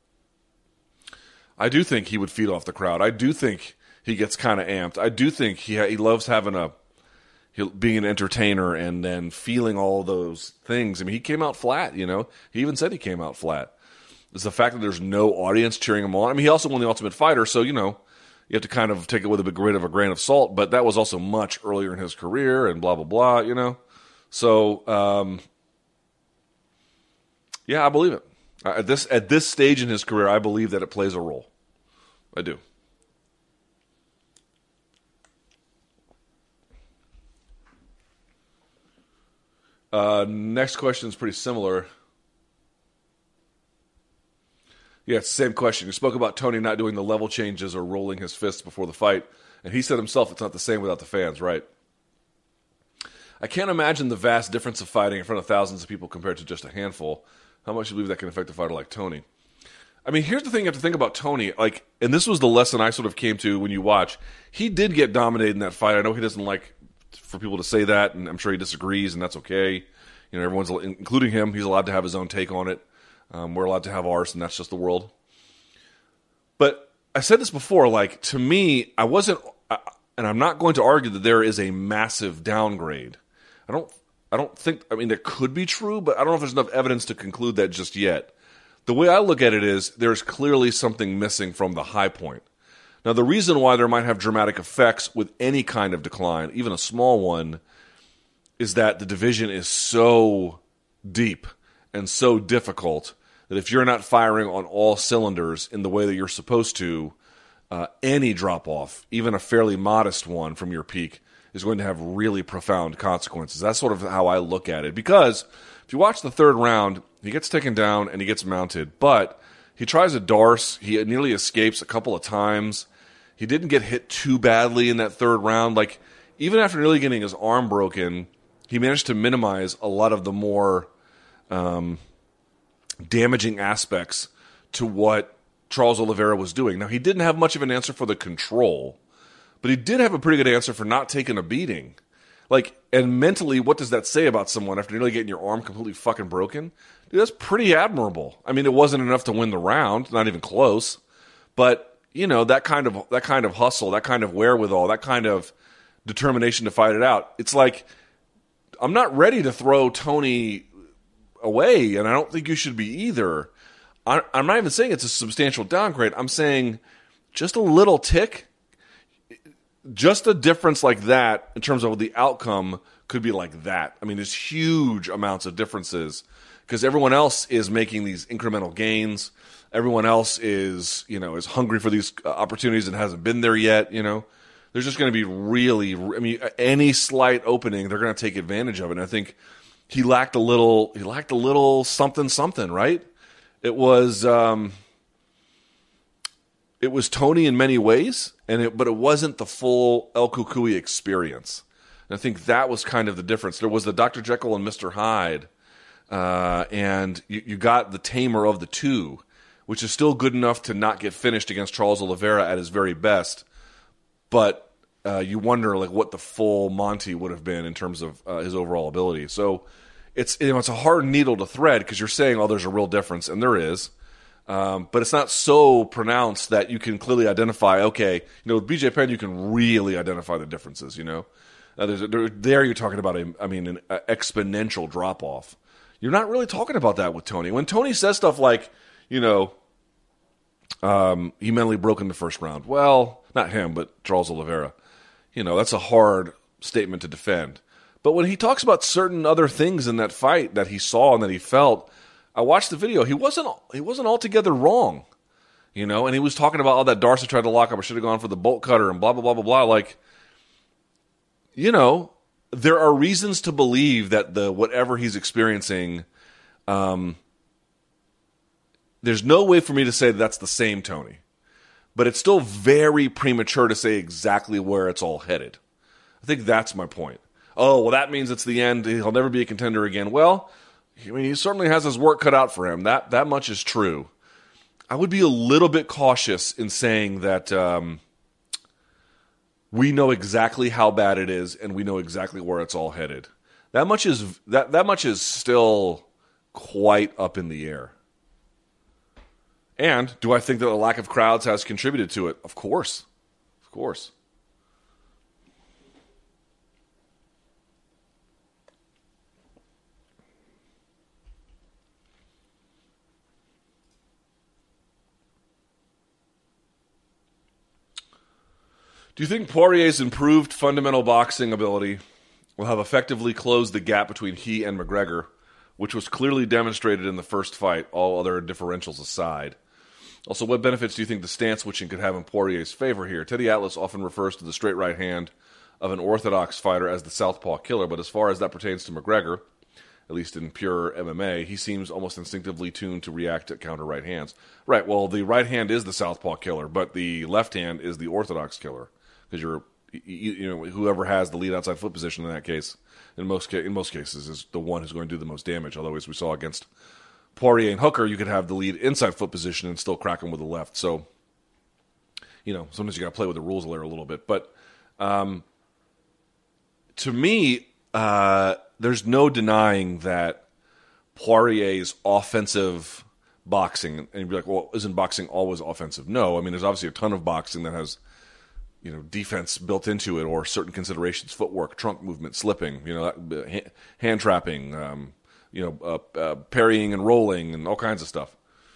I do think he would feed off the crowd. I do think he gets kind of amped. I do think he ha- he loves having a being an entertainer and then feeling all those things. I mean, he came out flat, you know. He even said he came out flat. It's the fact that there's no audience cheering him on. I mean, he also won the Ultimate Fighter, so, you know, you have to kind of take it with a bit of a grain of salt, but that was also much earlier in his career and blah, blah, blah, you know. So, um, yeah, I believe it. At this at this stage in his career, I believe that it plays a role. I do. Uh, next question is pretty similar. Yeah, it's the same question. You spoke about Tony not doing the level changes or rolling his fists before the fight, and he said himself it's not the same without the fans, right? I can't imagine the vast difference of fighting in front of thousands of people compared to just a handful. How much do you believe that can affect a fighter like Tony? I mean, here's the thing you have to think about Tony. Like, and this was the lesson I sort of came to when you watch. He did get dominated in that fight. I know he doesn't like for people to say that, and I'm sure he disagrees, and that's okay. You know, everyone's, including him, he's allowed to have his own take on it. Um, we're allowed to have ours, and that's just the world. But I said this before, like, to me, I wasn't, I, and I'm not going to argue that there is a massive downgrade. I don't, I don't think, I mean, that could be true, but I don't know if there's enough evidence to conclude that just yet. The way I look at it is there's clearly something missing from the high point. Now, the reason why there might have dramatic effects with any kind of decline, even a small one, is that the division is so deep and so difficult that if you're not firing on all cylinders in the way that you're supposed to, uh, any drop-off, even a fairly modest one from your peak, is going to have really profound consequences. That's sort of how I look at it. Because if you watch the third round, he gets taken down and he gets mounted. But he tries a Darce. He nearly escapes a couple of times. He didn't get hit too badly in that third round. Like, even after nearly getting his arm broken, he managed to minimize a lot of the more um, damaging aspects to what Charles Oliveira was doing. Now, he didn't have much of an answer for the control, but he did have a pretty good answer for not taking a beating. Like, and mentally, what does that say about someone after nearly getting your arm completely fucking broken? Dude, that's pretty admirable. I mean, it wasn't enough to win the round, not even close. But, you know, that kind of that kind of hustle, that kind of wherewithal, that kind of determination to fight it out. It's like, I'm not ready to throw Tony away, and I don't think you should be either. I, I'm not even saying it's a substantial downgrade. I'm saying just a little tick. Just a difference like that in terms of the outcome could be like that. I mean, there's huge amounts of differences because everyone else is making these incremental gains. Everyone else is, you know, is hungry for these opportunities and hasn't been there yet, you know. There's just going to be really, I mean, any slight opening, they're going to take advantage of it. And I think he lacked a little, he lacked a little something, something, right? It was, um, it was Tony in many ways, and it, but it wasn't the full El Cucuy experience. And I think that was kind of the difference. There was the Doctor Jekyll and Mister Hyde, uh, and you, you got the tamer of the two, which is still good enough to not get finished against Charles Oliveira at his very best. But uh, you wonder like what the full Monty would have been in terms of uh, his overall ability. So it's you know, it's a hard needle to thread because you're saying, oh, there's a real difference, and there is. Um, but it's not so pronounced that you can clearly identify, okay, you know, with B J Penn, you can really identify the differences, you know. Uh, there's a, there, there you're talking about, a, I mean, an a exponential drop-off. You're not really talking about that with Tony. When Tony says stuff like, you know, um, he mentally broke in the first round. Well, not him, but Charles Oliveira. You know, that's a hard statement to defend. But when he talks about certain other things in that fight that he saw and that he felt, I watched the video. He wasn't he wasn't altogether wrong, you know. And he was talking about all that Darce tried to lock up. I should have gone for the bolt cutter and blah blah blah blah blah. Like, you know, there are reasons to believe that the whatever he's experiencing, um, there's no way for me to say that that's the same Tony, but it's still very premature to say exactly where it's all headed. I think that's my point. Oh, well, that means it's the end. He'll never be a contender again. Well, I mean, he certainly has his work cut out for him. That that much is true. I would be a little bit cautious in saying that um, we know exactly how bad it is, and we know exactly where it's all headed. That much is that that much is still quite up in the air. And do I think that the lack of crowds has contributed to it? Of course, of course. Do you think Poirier's improved fundamental boxing ability will have effectively closed the gap between he and McGregor, which was clearly demonstrated in the first fight, all other differentials aside? Also, what benefits do you think the stance switching could have in Poirier's favor here? Teddy Atlas often refers to the straight right hand of an orthodox fighter as the southpaw killer, but as far as that pertains to McGregor, at least in pure M M A, he seems almost instinctively tuned to react to counter right hands. Right, well, the right hand is the southpaw killer, but the left hand is the orthodox killer. Because you're, you, you know, whoever has the lead outside foot position in that case, in most ca- in most cases, is the one who's going to do the most damage. Although, as we saw against Poirier and Hooker, you could have the lead inside foot position and still crack him with the left. So, you know, sometimes you got to play with the rules there a little bit. But um, to me, uh, there's no denying that Poirier's offensive boxing, and you'd be like, well, isn't boxing always offensive? No. I mean, there's obviously a ton of boxing that has, you know, defense built into it, or certain considerations, footwork, trunk movement, slipping, you know, hand, hand trapping, um, you know, uh, uh, parrying and rolling and all kinds of stuff.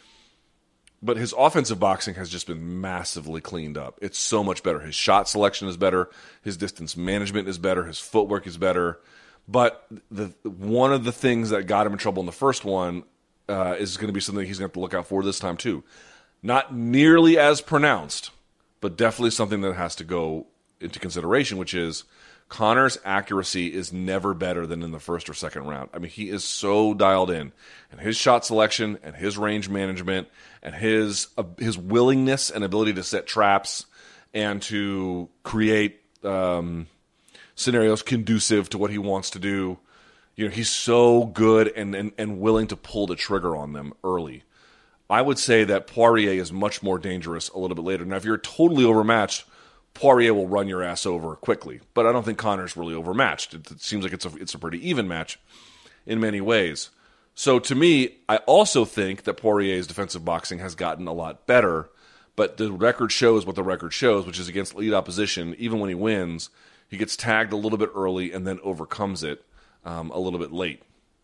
But his offensive boxing has just been massively cleaned up. It's so much better. His shot selection is better. His distance management is better. His footwork is better. But the one of the things that got him in trouble in the first one uh, is going to be something he's going to have to look out for this time too. Not nearly as pronounced, but definitely something that has to go into consideration, which is Conor's accuracy is never better than in the first or second round. I mean, he is so dialed in, and his shot selection and his range management and his uh, his willingness and ability to set traps and to create um, scenarios conducive to what he wants to do. You know, he's so good and, and, and willing to pull the trigger on them early. I would say that Poirier is much more dangerous a little bit later. Now, if you're totally overmatched, Poirier will run your ass over quickly. But I don't think Conor's really overmatched. It, it seems like it's a, it's a pretty even match in many ways. So to me, I also think that Poirier's defensive boxing has gotten a lot better. But the record shows what the record shows, which is against lead opposition. Even when he wins, he gets tagged a little bit early and then overcomes it um, a little bit late.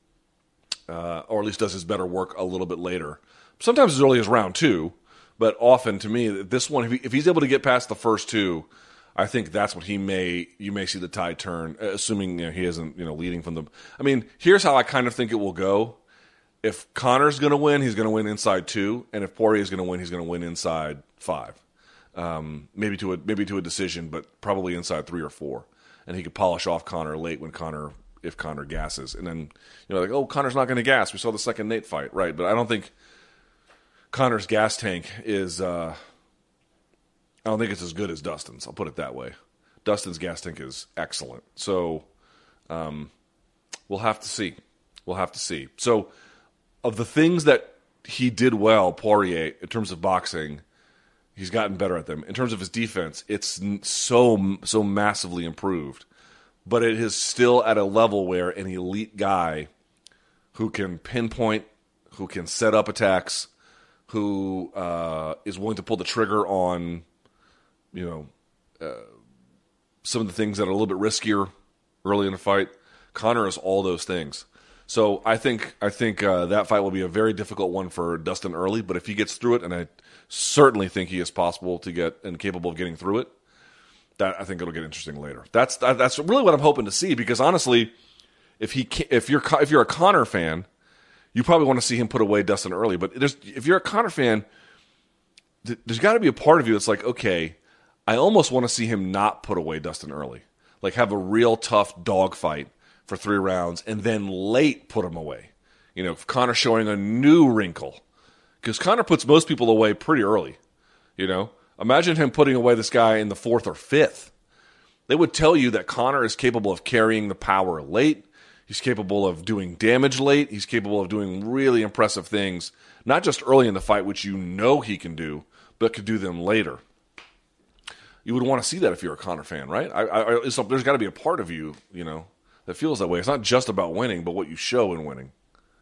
Uh, or at least does his better work a little bit later. Sometimes as early as round two, but often to me, this one, if, he, if he's able to get past the first two, I think that's what he may, you may see the tide turn, assuming you know, he isn't you know, leading from the, I mean, here's how I kind of think it will go. If Conor's going to win, he's going to win inside two, and if Poirier's going to win, he's going to win inside five. Um, maybe to a maybe to a decision, but probably inside three or four. And he could polish off Conor late when Conor, if Conor gasses. And then, you know, like, oh, Conor's not going to gas. We saw the second Nate fight, right? But I don't think Conor's gas tank is, uh, I don't think it's as good as Dustin's. I'll put it that way. Dustin's gas tank is excellent. So um, we'll have to see. We'll have to see. So of the things that he did well, Poirier, in terms of boxing, he's gotten better at them. In terms of his defense, it's so, so massively improved. But it is still at a level where an elite guy who can pinpoint, who can set up attacks, who uh, is willing to pull the trigger on, you know, uh, some of the things that are a little bit riskier early in the fight. Conor is all those things. So I think I think uh, that fight will be a very difficult one for Dustin Early. But if he gets through it, and I certainly think he is possible to get and capable of getting through it, that I think it'll get interesting later. That's that's really what I'm hoping to see. Because honestly, if he if you're if you're a Conor fan, you probably want to see him put away Dustin Early. But there's, if you're a Conor fan, th- there's got to be a part of you that's like, okay, I almost want to see him not put away Dustin Early. Like have a real tough dogfight for three rounds and then late put him away. You know, Conor showing a new wrinkle. Because Conor puts most people away pretty early. You know, imagine him putting away this guy in the fourth or fifth. They would tell you that Conor is capable of carrying the power late. He's capable of doing damage late. He's capable of doing really impressive things, not just early in the fight, which you know he can do, but could do them later. You would want to see that if you're a Conor fan, right? I, I, it's, there's got to be a part of you, you know, that feels that way. It's not just about winning, but what you show in winning.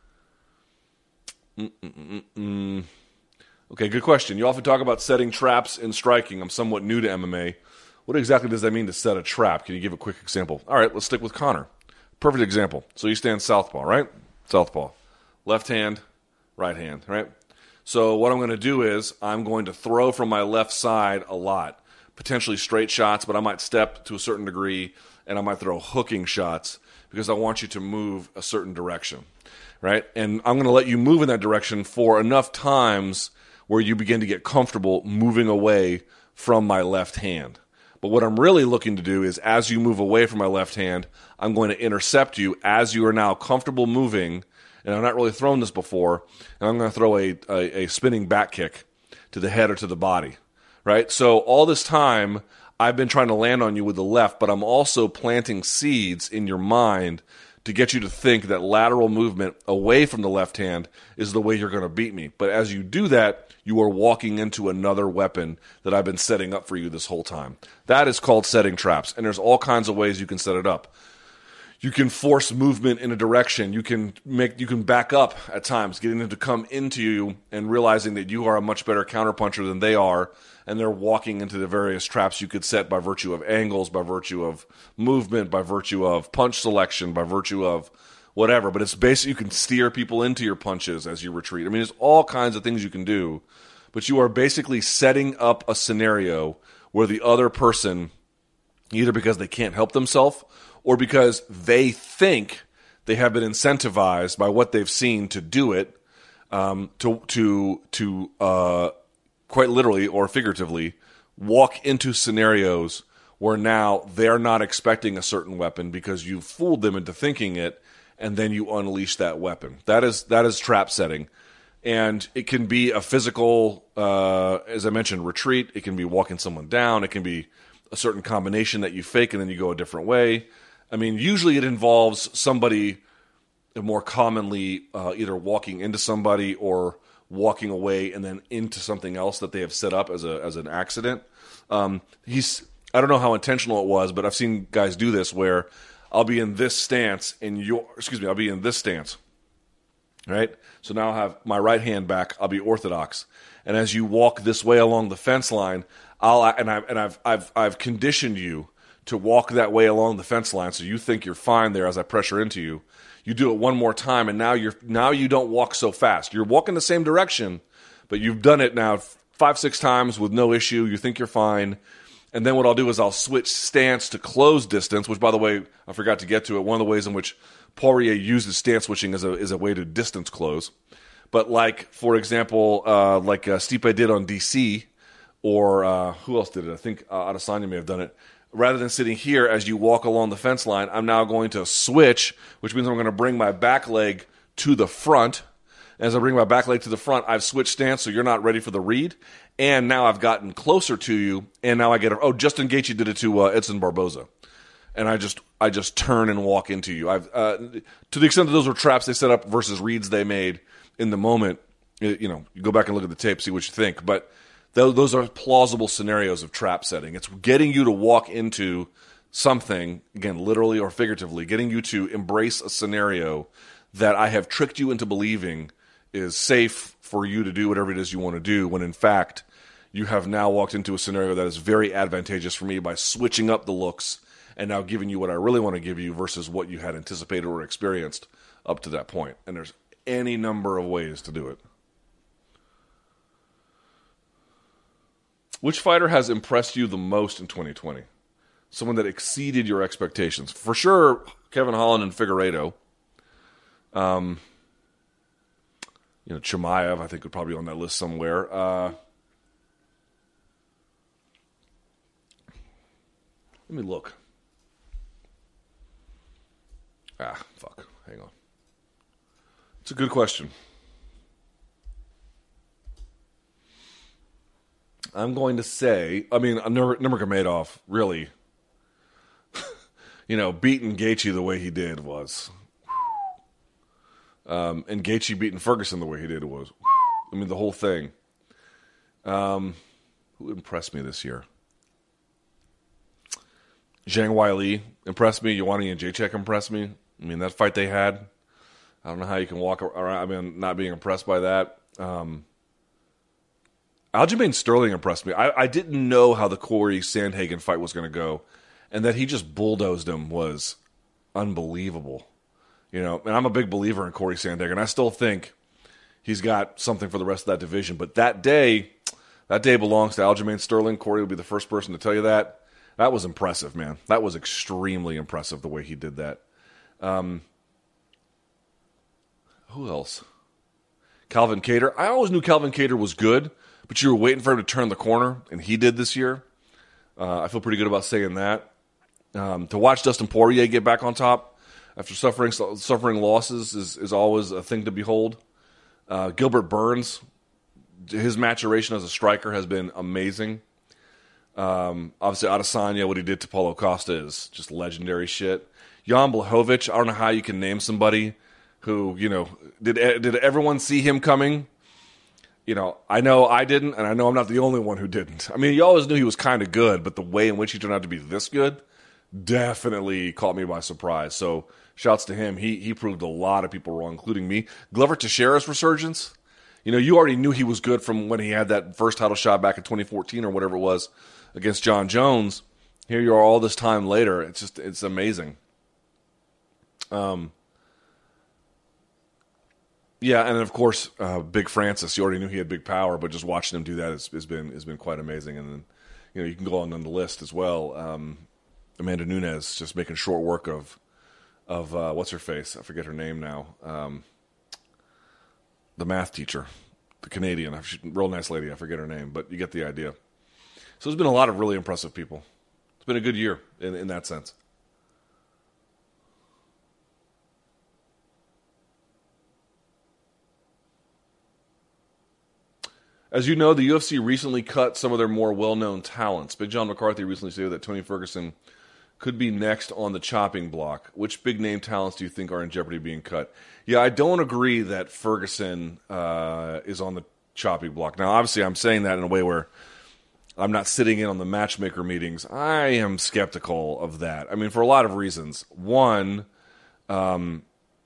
Mm-mm-mm-mm. Okay, good question. You often talk about setting traps in striking. I'm somewhat new to M M A. What exactly does that mean to set a trap? Can you give a quick example? All right, let's stick with Conor. Perfect example. So you stand southpaw, right? Southpaw. Left hand, right hand, right? So what I'm going to do is I'm going to throw from my left side a lot. Potentially straight shots, but I might step to a certain degree, and I might throw hooking shots because I want you to move a certain direction, right? And I'm going to let you move in that direction for enough times where you begin to get comfortable moving away from my left hand. But what I'm really looking to do is as you move away from my left hand, I'm going to intercept you as you are now comfortable moving, and I've not really thrown this before, and I'm going to throw a, a, a spinning back kick to the head or to the body, right? So all this time, I've been trying to land on you with the left, but I'm also planting seeds in your mind to get you to think that lateral movement away from the left hand is the way you're going to beat me. But as you do that, you are walking into another weapon that I've been setting up for you this whole time. That is called setting traps, and there's all kinds of ways you can set it up. You can force movement in a direction. You can make you can back up at times, getting them to come into you and realizing that you are a much better counterpuncher than they are, and they're walking into the various traps you could set by virtue of angles, by virtue of movement, by virtue of punch selection, by virtue of whatever. But it's basically you can steer people into your punches as you retreat. I mean, there's all kinds of things you can do, but you are basically setting up a scenario where the other person, either because they can't help themselves or because they think they have been incentivized by what they've seen to do it, um, to to to uh, quite literally or figuratively walk into scenarios where now they're not expecting a certain weapon because you fooled them into thinking it, and then you unleash that weapon. That is that is trap setting. And it can be a physical, uh, as I mentioned, retreat. It can be walking someone down. It can be a certain combination that you fake and then you go a different way. I mean, usually it involves somebody more commonly uh, either walking into somebody or walking away and then into something else that they have set up as a as an accident. Um, he's I don't know how intentional it was, but I've seen guys do this where I'll be in this stance and you excuse me, I'll be in this stance. Right? So now I have my right hand back, I'll be orthodox. And as you walk this way along the fence line, I'll and I and I've I've I've conditioned you to walk that way along the fence line, so you think you're fine there as I pressure into you. You do it one more time, and now you're now you don't walk so fast. You're walking the same direction, but you've done it now five, six times with no issue. You think you're fine. And then what I'll do is I'll switch stance to close distance, which, by the way, I forgot to get to it. One of the ways in which Poirier uses stance switching is a, is a way to distance close. But like, for example, uh, like uh, Stipe did on D C, or uh, who else did it? I think uh, Adesanya may have done it. Rather than sitting here as you walk along the fence line, I'm now going to switch, which means I'm going to bring my back leg to the front. As I bring my back leg to the front, I've switched stance, so you're not ready for the read. And now I've gotten closer to you, and now I get a, oh, Justin Gaethje did it to uh, Edson Barboza. And I just I just turn and walk into you. I've uh, to the extent that those were traps they set up versus reads they made in the moment, you know, you go back and look at the tape, see what you think. But those are plausible scenarios of trap setting. It's getting you to walk into something, again, literally or figuratively, getting you to embrace a scenario that I have tricked you into believing is safe for you to do whatever it is you want to do, when in fact you have now walked into a scenario that is very advantageous for me by switching up the looks and now giving you what I really want to give you versus what you had anticipated or experienced up to that point. And there's any number of ways to do it. Which fighter has impressed you the most in twenty twenty? Someone that exceeded your expectations. For sure, Kevin Holland and Figueiredo. Um, you know, Chimaev, I think, would probably be on that list somewhere. Uh, let me look. Ah, fuck. Hang on. It's a good question. I'm going to say, I mean, Nurmagomedov really, you know, beating Gaethje the way he did was, um, and Gaethje beating Ferguson the way he did was, I mean, the whole thing. Um, who impressed me this year? Zhang Weili impressed me. Joanna Jędrzejczyk impressed me. I mean, that fight they had, I don't know how you can walk around, I mean, not being impressed by that. Um, Aljamain Sterling impressed me. I, I didn't know how the Corey Sandhagen fight was going to go, and that he just bulldozed him was unbelievable. You know, and I'm a big believer in Corey Sandhagen. I still think he's got something for the rest of that division. But that day, that day belongs to Aljamain Sterling. Corey will be the first person to tell you that. That was impressive, man. That was extremely impressive the way he did that. Um, who else? Calvin Kattar. I always knew Calvin Kattar was good, but you were waiting for him to turn the corner, and he did this year. Uh, I feel pretty good about saying that. Um, to watch Dustin Poirier get back on top after suffering suffering losses is, is always a thing to behold. Uh, Gilbert Burns, his maturation as a striker has been amazing. Um, obviously, Adesanya, what he did to Paulo Costa is just legendary shit. Jan Blachowicz, I don't know how you can name somebody who, you know, did did everyone see him coming? You know, I know I didn't, and I know I'm not the only one who didn't. I mean, you always knew he was kind of good, but the way in which he turned out to be this good definitely caught me by surprise. So, shouts to him. He he proved a lot of people wrong, including me. Glover Teixeira's resurgence. You know, you already knew he was good from when he had that first title shot back in twenty fourteen or whatever it was against John Jones. Here you are all this time later. It's just, it's amazing. Um, yeah, and of course, uh, Big Francis. You already knew he had big power, but just watching him do that has, has been has been quite amazing. And then, you know, you can go on on the list as well. Um, Amanda Nunes just making short work of of uh, what's her face? I forget her name now. Um, the math teacher, the Canadian, she's a real nice lady. I forget her name, but you get the idea. So there's been a lot of really impressive people. It's been a good year in, in that sense. As you know, the U F C recently cut some of their more well-known talents. Big John McCarthy recently stated that Tony Ferguson could be next on the chopping block. Which big-name talents do you think are in jeopardy of being cut? Yeah, I don't agree that Ferguson uh, is on the chopping block. Now, obviously, I'm saying that in a way where I'm not sitting in on the matchmaker meetings. I am skeptical of that. I mean, for a lot of reasons. One, um,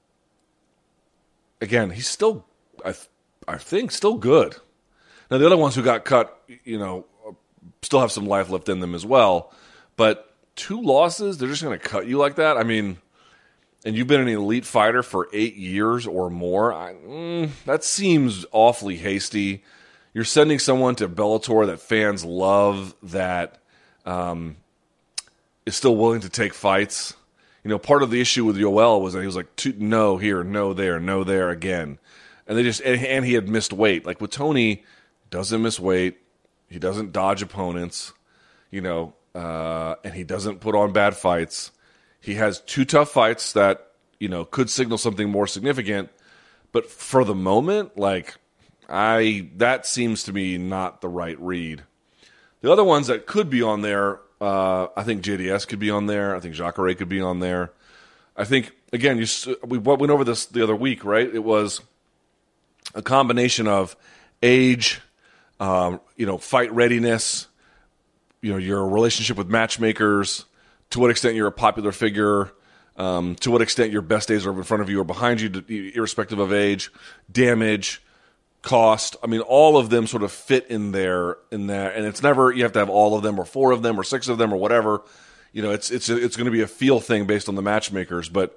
again, he's still, I, th- I think, still good. Now, the other ones who got cut, you know, still have some life left in them as well. But two losses, they're just going to cut you like that? I mean, and you've been an elite fighter for eight years or more. I, mm, that seems awfully hasty. You're sending someone to Bellator that fans love, that um, is still willing to take fights. You know, part of the issue with Yoel was that he was like, no here, no there, no there again. And they just and, and he had missed weight. Like with Tony, doesn't miss weight. He doesn't dodge opponents, you know, uh, and he doesn't put on bad fights. He has two tough fights that, you know, could signal something more significant. But for the moment, like, I that seems to me not the right read. The other ones that could be on there, uh, I think J D S could be on there. I think Jacare could be on there. I think, again, you, we went over this the other week, right? It was a combination of age, um, you know, fight readiness, you know, your relationship with matchmakers, to what extent you're a popular figure, um, to what extent your best days are in front of you or behind you, irrespective of age, damage, cost. I mean, all of them sort of fit in there, in there, and it's never you have to have all of them or four of them or six of them or whatever. You know, it's it's it's going to be a feel thing based on the matchmakers. But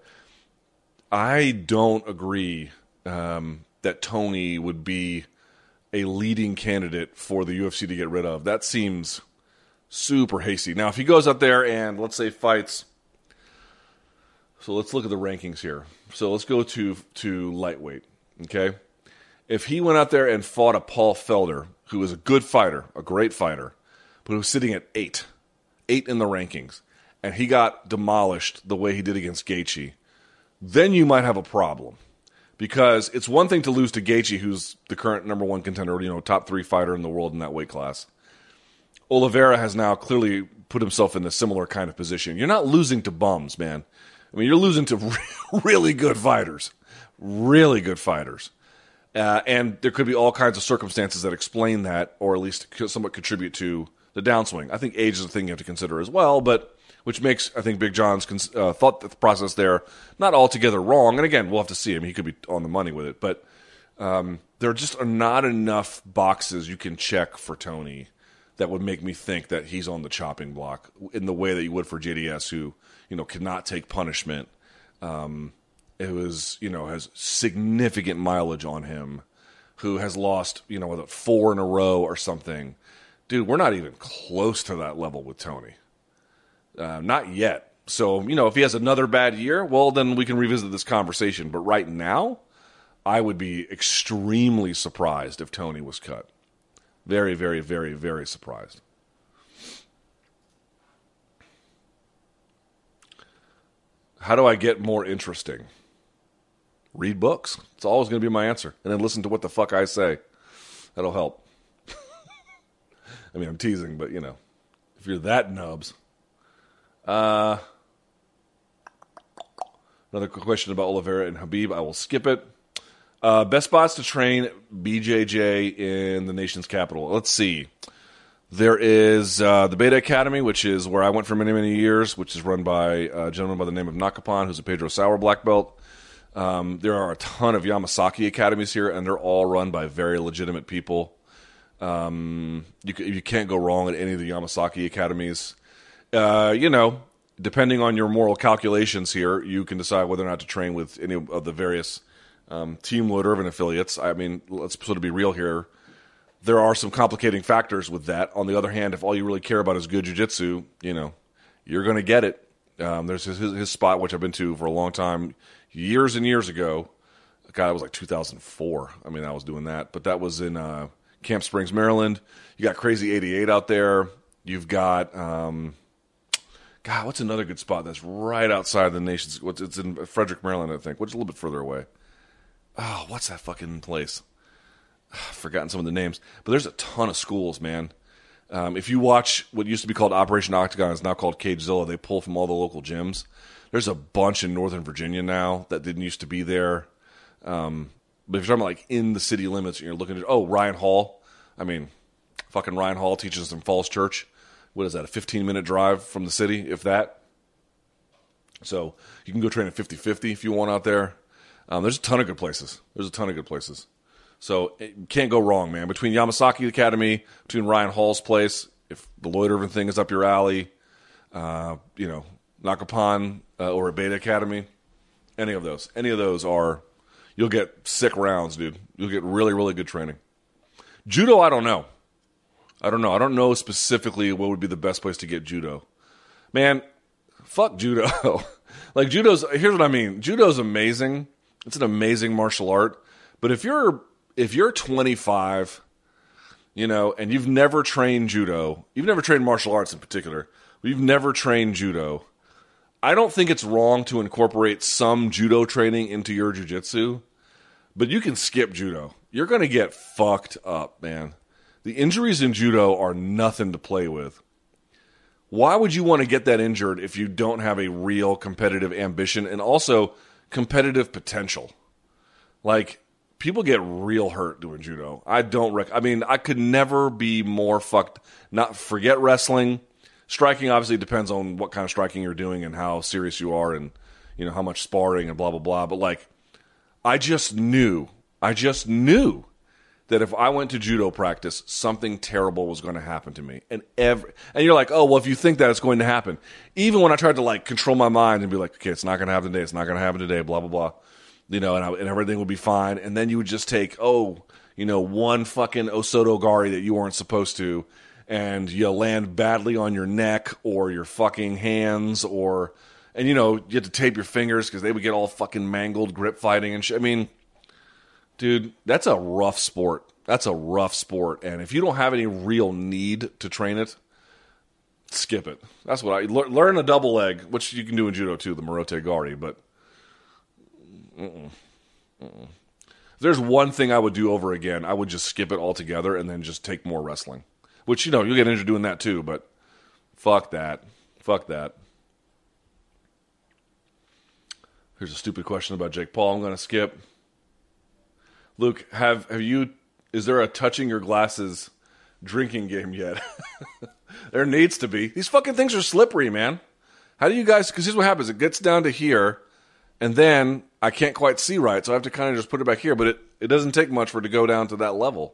I don't agree um, that Tony would be a leading candidate for the U F C to get rid of. That seems super hasty. Now, if he goes out there and, let's say, fights... So let's look at the rankings here. So let's go to to lightweight, okay? If he went out there and fought a Paul Felder, who is a good fighter, a great fighter, but who was sitting at eight, eight in the rankings, and he got demolished the way he did against Gaethje, then you might have a problem. Because it's one thing to lose to Gaethje, who's the current number one contender, you know, top three fighter in the world in that weight class. Oliveira has now clearly put himself in a similar kind of position. You're not losing to bums, man. I mean, you're losing to really good fighters. Really good fighters. Uh, and there could be all kinds of circumstances that explain that, or at least somewhat contribute to the downswing. I think age is a thing you have to consider as well, but which makes, I think, Big John's uh, thought process there not altogether wrong. And again, we'll have to see him. He could be on the money with it. But um, there just are not enough boxes you can check for Tony that would make me think that he's on the chopping block in the way that you would for J D S, who, you know, cannot take punishment. Um, it was, you know, has significant mileage on him, who has lost, you know, four in a row or something. Dude, we're not even close to that level with Tony. Uh, not yet. So, you know, if he has another bad year, well, then we can revisit this conversation. But right now, I would be extremely surprised if Tony was cut. Very, very, very, very surprised. How do I get more interesting? Read books. It's always going to be my answer. And then listen to what the fuck I say. That'll help. I mean, I'm teasing, but, you know, if you're that nubs. Uh, Another question about Oliveira and Habib. I will skip it. Uh, best spots to train B J J in the nation's capital. Let's see. There is uh, the Beta Academy, which is where I went for many, many years, which is run by a gentleman by the name of Nakapan, who's a Pedro Sauer black belt. Um, there are a ton of Yamasaki academies here, and they're all run by very legitimate people. Um, you, you can't go wrong at any of the Yamasaki academies. Uh, you know, depending on your moral calculations here, you can decide whether or not to train with any of the various um, Team Lloyd Irvin affiliates. I mean, let's sort of be real here. There are some complicating factors with that. On the other hand, if all you really care about is good jiu-jitsu, you know, you're going to get it. Um, there's his, his spot, which I've been to for a long time, years and years ago. God, it was like two thousand four. I mean, I was doing that. But that was in uh, Camp Springs, Maryland. You got Crazy eighty-eight out there. You've got, um, God, what's another good spot that's right outside the nation's, it's in Frederick, Maryland, I think, which is a little bit further away. Oh, what's that fucking place? I've forgotten some of the names, but there's a ton of schools, man. Um, if you watch what used to be called Operation Octagon, it's now called Cagezilla. They pull from all the local gyms. There's a bunch in Northern Virginia now that didn't used to be there. Um, but if you're talking about like in the city limits, and you're looking at, oh, Ryan Hall. I mean, fucking Ryan Hall teaches us in Falls Church. What is that, a fifteen-minute drive from the city, if that? So you can go train at fifty-fifty if you want out there. Um, there's a ton of good places. There's a ton of good places. So it can't go wrong, man. Between Yamasaki Academy, between Ryan Hall's place, if the Lloyd Irvin thing is up your alley, uh, you know, Nakapan uh, or a Beta Academy, any of those. Any of those are, you'll get sick rounds, dude. You'll get really, really good training. Judo, I don't know. I don't know. I don't know specifically what would be the best place to get judo. Man, fuck judo. Like judo's, here's what I mean. Judo's amazing. It's an amazing martial art. But if you're if you're twenty-five, you know, and you've never trained judo, you've never trained martial arts in particular, but you've never trained judo, I don't think it's wrong to incorporate some judo training into your jiu-jitsu, but you can skip judo. You're going to get fucked up, man. The injuries in judo are nothing to play with. Why would you want to get that injured if you don't have a real competitive ambition and also competitive potential? Like, people get real hurt doing judo. I don't rec- I mean, I could never be more fucked. Not forget wrestling. Striking obviously depends on what kind of striking you're doing and how serious you are and, you know, how much sparring and blah, blah, blah. But, like, I just knew, I just knew that if I went to judo practice, something terrible was going to happen to me. And every, and you're like, oh, well, if you think that it's going to happen. Even when I tried to, like, control my mind and be like, okay, it's not going to happen today, it's not going to happen today, blah, blah, blah. You know, and, I, and everything would be fine. And then you would just take, oh, you know, one fucking Osoto Gari that you weren't supposed to, and you land badly on your neck or your fucking hands, or, and, you know, you had to tape your fingers because they would get all fucking mangled grip fighting and shit. I mean, dude, that's a rough sport. That's a rough sport. And if you don't have any real need to train it, skip it. That's what I, learn a double leg, which you can do in judo too, the Morote Gari, but Mm-mm. Mm-mm. If there's one thing I would do over again, I would just skip it altogether and then just take more wrestling. Which, you know, you'll get injured doing that too, but fuck that. Fuck that. Here's a stupid question about Jake Paul I'm going to skip. Luke, have have you, is there a touching your glasses drinking game yet? There needs to be. These fucking things are slippery, man. How do you guys, because here's what happens. It gets down to here, and then I can't quite see right, so I have to kind of just put it back here, but it, it doesn't take much for it to go down to that level.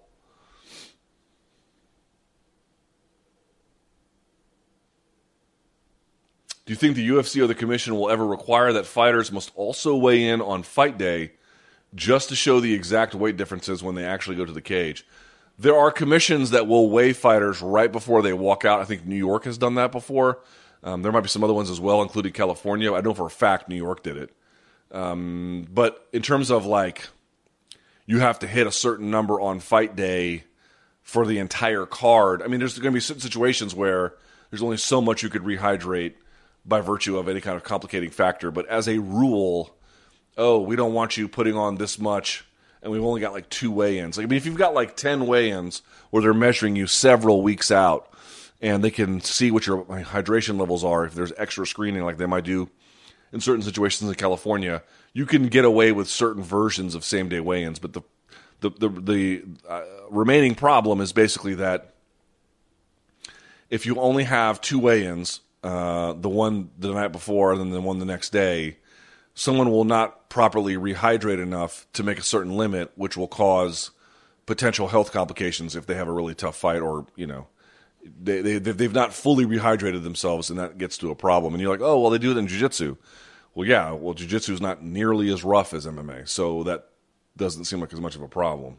Do you think the U F C or the commission will ever require that fighters must also weigh in on fight day just to show the exact weight differences when they actually go to the cage? There are commissions that will weigh fighters right before they walk out. I think New York has done that before. Um, there might be some other ones as well, including California. I know for a fact New York did it. Um, but in terms of, like, you have to hit a certain number on fight day for the entire card. I mean, there's going to be certain situations where there's only so much you could rehydrate by virtue of any kind of complicating factor. But as a rule, oh, we don't want you putting on this much, and we've only got like two weigh-ins. Like, I mean, if you've got like ten weigh-ins where they're measuring you several weeks out, and they can see what your hydration levels are, if there's extra screening like they might do in certain situations in California, you can get away with certain versions of same-day weigh-ins, but the the the, the uh, remaining problem is basically that if you only have two weigh-ins, uh, the one the night before and then the one the next day, someone will not properly rehydrate enough to make a certain limit, which will cause potential health complications if they have a really tough fight, or, you know, they, they, they've not fully rehydrated themselves, and that gets to a problem. And you're like, oh, well, they do it in jiu-jitsu. Well, yeah, well, jiu-jitsu is not nearly as rough as M M A, so that doesn't seem like as much of a problem.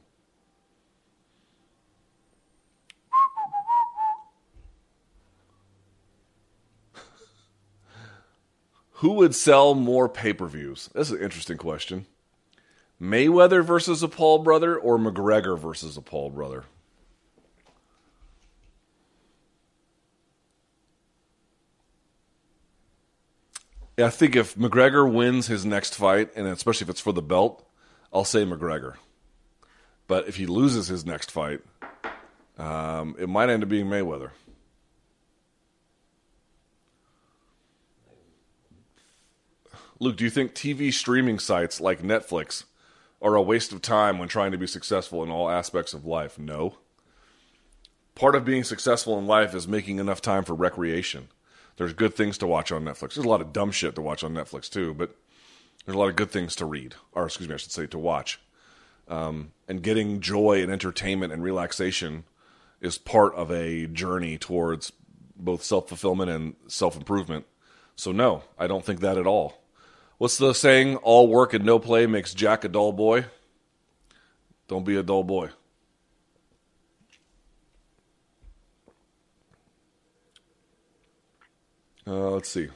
Who would sell more pay-per-views? That's an interesting question. Mayweather versus a Paul brother, or McGregor versus a Paul brother? Yeah, I think if McGregor wins his next fight, and especially if it's for the belt, I'll say McGregor. But if he loses his next fight, um, it might end up being Mayweather. Luke, do you think T V streaming sites like Netflix are a waste of time when trying to be successful in all aspects of life? No. Part of being successful in life is making enough time for recreation. There's good things to watch on Netflix. There's a lot of dumb shit to watch on Netflix too, but there's a lot of good things to read, or excuse me, I should say to watch. Um, and getting joy and entertainment and relaxation is part of a journey towards both self-fulfillment and self-improvement. So no, I don't think that at all. What's the saying? All work and no play makes Jack a dull boy. Don't be a dull boy. Uh, let's see.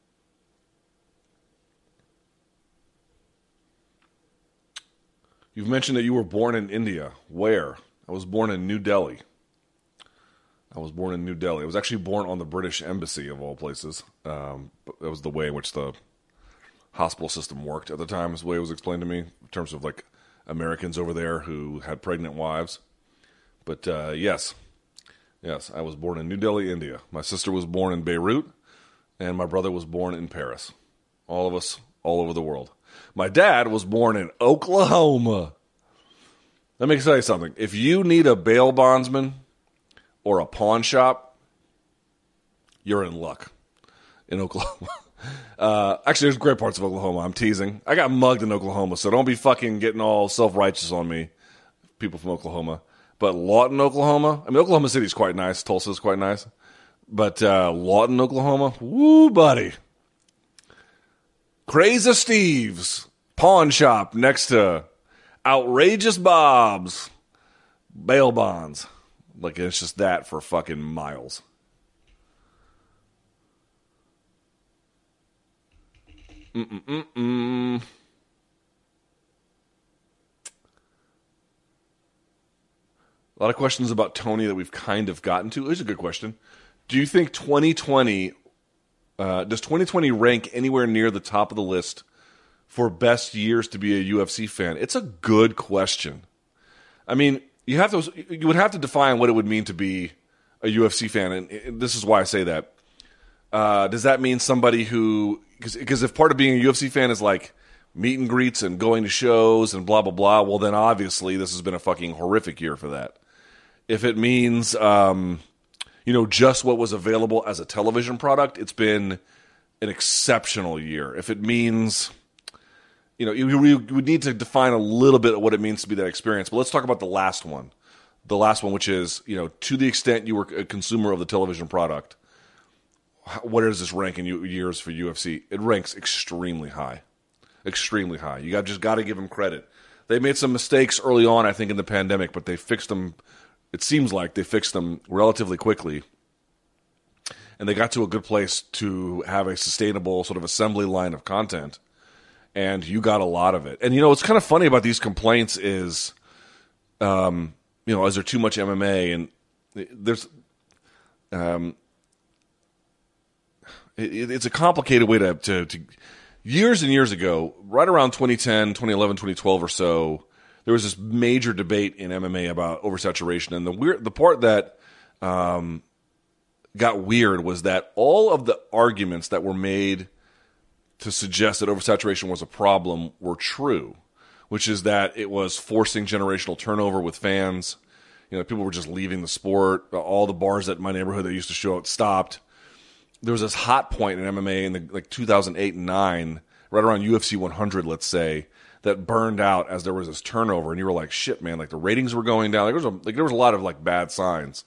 You've mentioned that you were born in India. Where? I was born in New Delhi. I was born in New Delhi. I was actually born on the British Embassy, of all places. Um, that was the way in which the hospital system worked at the time, is the way it was explained to me, in terms of like Americans over there who had pregnant wives. But uh, yes, yes, I was born in New Delhi, India. My sister was born in Beirut, and my brother was born in Paris. All of us, all over the world. My dad was born in Oklahoma. Let me tell you something. If you need a bail bondsman or a pawn shop, you're in luck in Oklahoma. Uh, actually, there's great parts of Oklahoma. I'm teasing. I got mugged in Oklahoma, so don't be fucking getting all self-righteous on me, people from Oklahoma. But Lawton, Oklahoma, I mean, Oklahoma City's quite nice. Tulsa's quite nice. But uh, Lawton, Oklahoma, woo, buddy. Crazy Steve's pawn shop next to Outrageous Bob's bail bonds. Like, it's just that for fucking miles. Mm-mm-mm-mm. A lot of questions about Tony that we've kind of gotten to. Here's a good question. Do you think twenty twenty, uh, does twenty twenty rank anywhere near the top of the list for best years to be a U F C fan? It's a good question. I mean, you have to, you would have to define what it would mean to be a U F C fan, and this is why I say that. Uh, does that mean somebody who, because if part of being a U F C fan is like meet and greets and going to shows and blah, blah, blah, well, then obviously this has been a fucking horrific year for that. If it means, um, you know, just what was available as a television product, it's been an exceptional year. If it means, you know, you, you would need to define a little bit of what it means to be that experience. But let's talk about the last one. The last one, which is, you know, to the extent you were a consumer of the television product, what does this rank in years for U F C? It ranks extremely high. Extremely high. You got just got to give them credit. They made some mistakes early on, I think, in the pandemic, but they fixed them. It seems like they fixed them relatively quickly. And they got to a good place to have a sustainable sort of assembly line of content. And you got a lot of it. And, you know, what's kind of funny about these complaints is, um, you know, is there too much M M A? And there's... Um, it, it's a complicated way to, to, to... Years and years ago, right around twenty ten, twenty eleven, twenty twelve or so, there was this major debate in M M A about oversaturation. And the weird, the part that um, got weird was that all of the arguments that were made to suggest that oversaturation was a problem were true, which is that it was forcing generational turnover with fans. You know, people were just leaving the sport. All the bars that in my neighborhood that used to show it stopped. There was this hot point in M M A in the, like two thousand eight and nine, right around U F C one hundred, let's say, that burned out as there was this turnover, and you were like, "Shit, man!" Like the ratings were going down. Like, there was a, like there was a lot of like bad signs.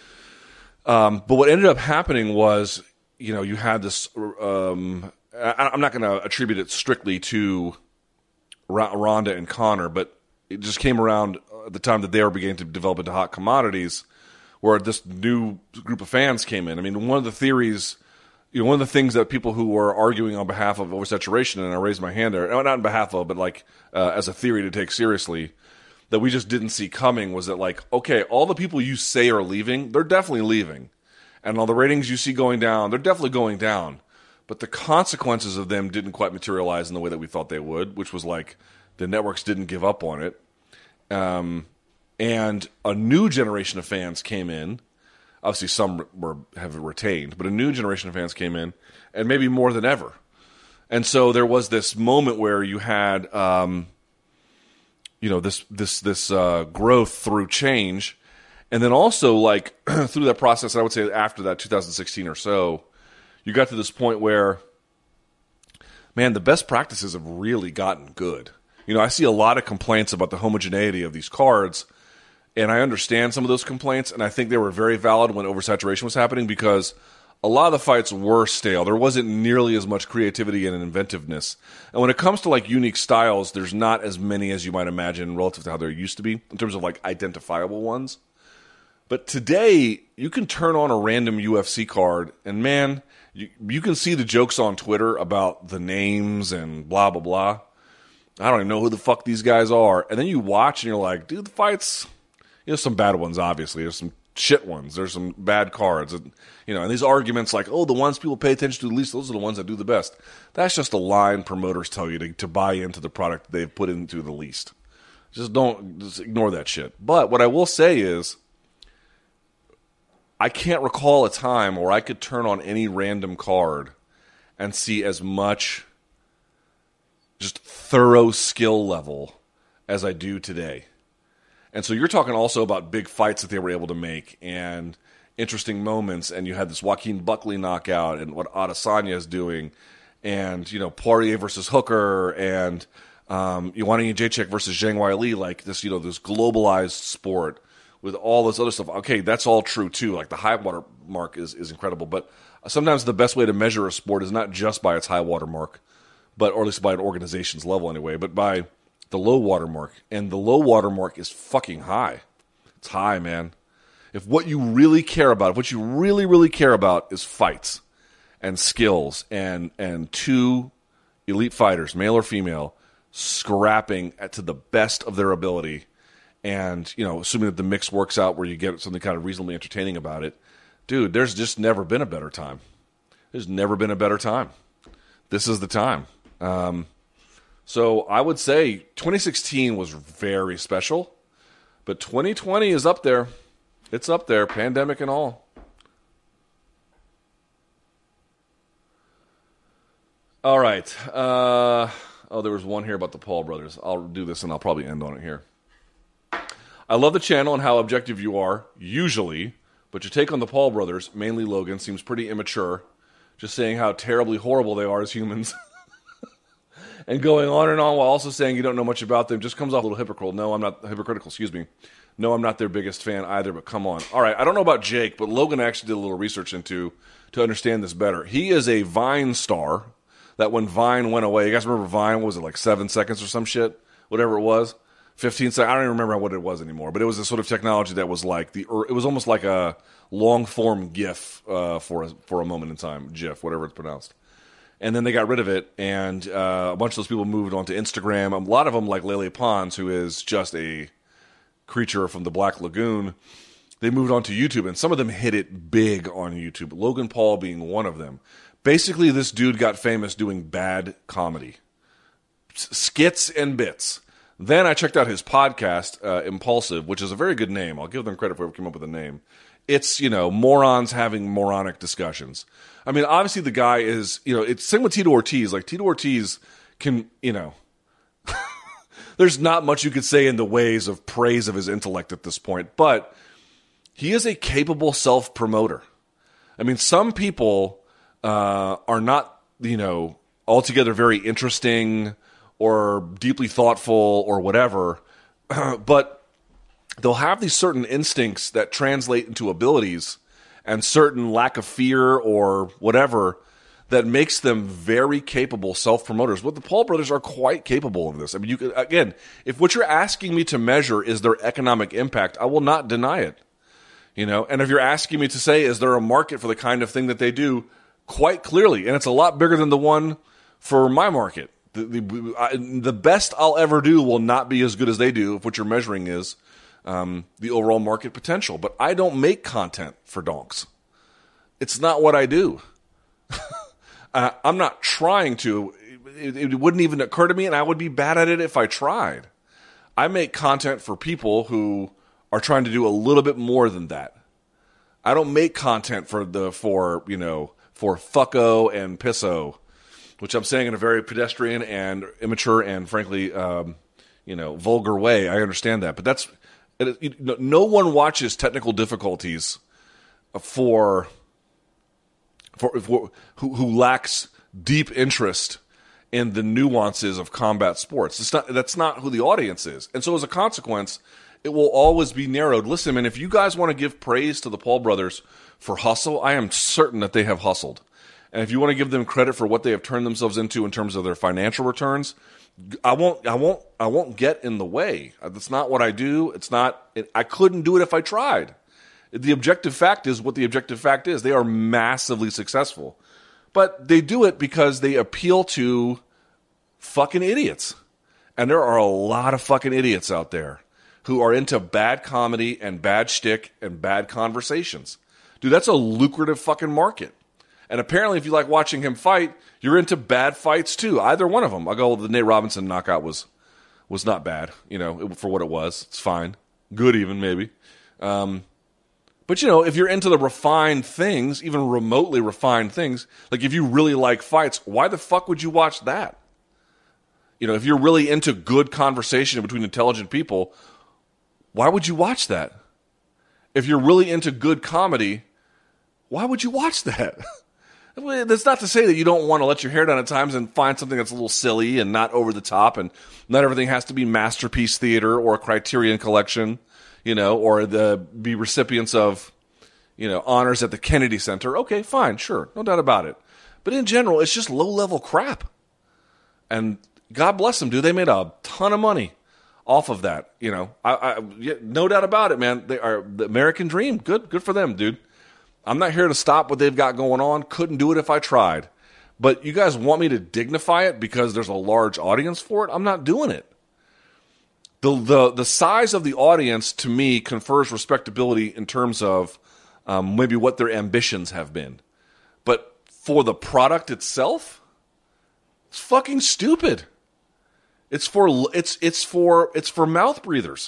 Um, but what ended up happening was, you know, you had this. Um, I, I'm not going to attribute it strictly to Ronda and Conor, but it just came around at the time that they were beginning to develop into hot commodities, where this new group of fans came in. I mean, one of the theories, you know, one of the things that people who were arguing on behalf of oversaturation, and I raised my hand there, not on behalf of, but like uh, as a theory to take seriously, that we just didn't see coming was that, like, okay, all the people you say are leaving, they're definitely leaving. And all the ratings you see going down, they're definitely going down. But the consequences of them didn't quite materialize in the way that we thought they would, which was like the networks didn't give up on it. Um, and a new generation of fans came in. Obviously, some were have retained, but a new generation of fans came in, and maybe more than ever. And so there was this moment where you had, um, you know, this this this uh, growth through change, and then also like through that process. I would say after that, two thousand sixteen or so, you got to this point where, man, the best practices have really gotten good. You know, I see a lot of complaints about the homogeneity of these cards, and I understand some of those complaints, and I think they were very valid when oversaturation was happening because a lot of the fights were stale. There wasn't nearly as much creativity and inventiveness. And when it comes to like unique styles, there's not as many as you might imagine relative to how there used to be in terms of like identifiable ones. But today, you can turn on a random U F C card, and man, you, you can see the jokes on Twitter about the names and blah, blah, blah. I don't even know who the fuck these guys are. And then you watch and you're like, dude, the fights, you know, some bad ones, obviously. There's some shit ones. There's some bad cards. And, you know, and these arguments like, oh, the ones people pay attention to the least, those are the ones that do the best. That's just a line promoters tell you to, to buy into the product they've put into the least. Just don't, just ignore that shit. But what I will say is, I can't recall a time where I could turn on any random card and see as much just thorough skill level as I do today. And so you're talking also about big fights that they were able to make and interesting moments. And you had this Joaquin Buckley knockout and what Adesanya is doing, and you know Poirier versus Hooker, and um, Joanna Jędrzejczyk versus Zhang Weili, like this, you know, this globalized sport with all this other stuff. Okay, that's all true too. Like the high water mark is is incredible, but sometimes the best way to measure a sport is not just by its high water mark, but or at least by an organization's level anyway, but by the low water mark. And the low water mark is fucking high. It's high, man. If what you really care about, if what you really, really care about is fights and skills and and two elite fighters, male or female, scrapping at, to the best of their ability, and, you know, assuming that the mix works out where you get something kind of reasonably entertaining about it, dude, there's just never been a better time. There's never been a better time. This is the time. Um, so I would say twenty sixteen was very special, but twenty twenty is up there. It's up there, pandemic and all. All right. Uh, oh, there was one here about the Paul brothers. I'll do this and I'll probably end on it here. I love the channel and how objective you are, usually, but your take on the Paul brothers, mainly Logan, seems pretty immature. Just saying how terribly horrible they are as humans. And going on and on while also saying you don't know much about them just comes off a little hypocritical. No, I'm not hypocritical, excuse me. No, I'm not their biggest fan either, but come on. All right, I don't know about Jake, but Logan actually did a little research into to understand this better. He is a Vine star that when Vine went away, you guys remember Vine, what was it, like seven seconds or some shit? Whatever it was. fifteen seconds, I don't even remember what it was anymore, but it was a sort of technology that was like, the. it was almost like a long-form GIF uh, for, a, for a moment in time, GIF, whatever it's pronounced. And then they got rid of it, and uh, a bunch of those people moved on to Instagram. A lot of them, like Lele Pons, who is just a creature from the Black Lagoon, they moved on to YouTube, and some of them hit it big on YouTube, Logan Paul being one of them. Basically, this dude got famous doing bad comedy. S- skits and bits. Then I checked out his podcast, uh, Impulsive, which is a very good name. I'll give them credit for whoever came up with the name. It's, you know, morons having moronic discussions. I mean, obviously the guy is, you know, it's same with Tito Ortiz. Like, Tito Ortiz can, you know, there's not much you could say in the ways of praise of his intellect at this point, but he is a capable self-promoter. I mean, some people uh, are not, you know, altogether very interesting or deeply thoughtful or whatever, but they'll have these certain instincts that translate into abilities and certain lack of fear or whatever that makes them very capable self-promoters. Well, the Paul brothers are quite capable of this. I mean, you could, again, if what you're asking me to measure is their economic impact, I will not deny it. You know, and if you're asking me to say, is there a market for the kind of thing that they do, quite clearly, and it's a lot bigger than the one for my market. The, the, I, the best I'll ever do will not be as good as they do if what you're measuring is um, the overall market potential. But I don't make content for donks. It's not what I do. uh, I'm not trying to. It, it wouldn't even occur to me, and I would be bad at it if I tried. I make content for people who are trying to do a little bit more than that. I don't make content for the for you know for fucko and pisso, which I'm saying in a very pedestrian and immature and frankly um, you know vulgar way. I understand that, but that's it, you know, no one watches technical difficulties for for, for who, who lacks deep interest in the nuances of combat sports. It's not that's not who the audience is, and so as a consequence, it will always be narrowed. Listen, man, if you guys want to give praise to the Paul brothers for hustle, I am certain that they have hustled. And if you want to give them credit for what they have turned themselves into in terms of their financial returns, I won't I won't I won't get in the way. That's not what I do. It's not it, I couldn't do it if I tried. The objective fact is what the objective fact is. They are massively successful. But they do it because they appeal to fucking idiots. And there are a lot of fucking idiots out there who are into bad comedy and bad shtick and bad conversations. Dude, that's a lucrative fucking market. And apparently if you like watching him fight, you're into bad fights too. Either one of them. I'll go, well, the Nate Robinson knockout was was not bad, you know, for what it was. It's fine. Good even, maybe. Um, but, you know, if you're into the refined things, even remotely refined things, like if you really like fights, why the fuck would you watch that? You know, if you're really into good conversation between intelligent people, why would you watch that? If you're really into good comedy, why would you watch that? That's not to say that you don't want to let your hair down at times and find something that's a little silly and not over the top, and not everything has to be Masterpiece Theater or a Criterion Collection, you know, or the be recipients of, you know, honors at the Kennedy Center. Okay, fine, sure, no doubt about it. But in general, it's just low-level crap. And God bless them, dude. They made a ton of money off of that, you know. I, I yeah, no doubt about it, man. They are the American dream. Good, good for them, dude. I'm not here to stop what they've got going on. Couldn't do it if I tried. But you guys want me to dignify it because there's a large audience for it? I'm not doing it. The the the size of the audience to me confers respectability in terms of um, maybe what their ambitions have been. But for the product itself, it's fucking stupid. It's for it's it's for it's for mouth breathers.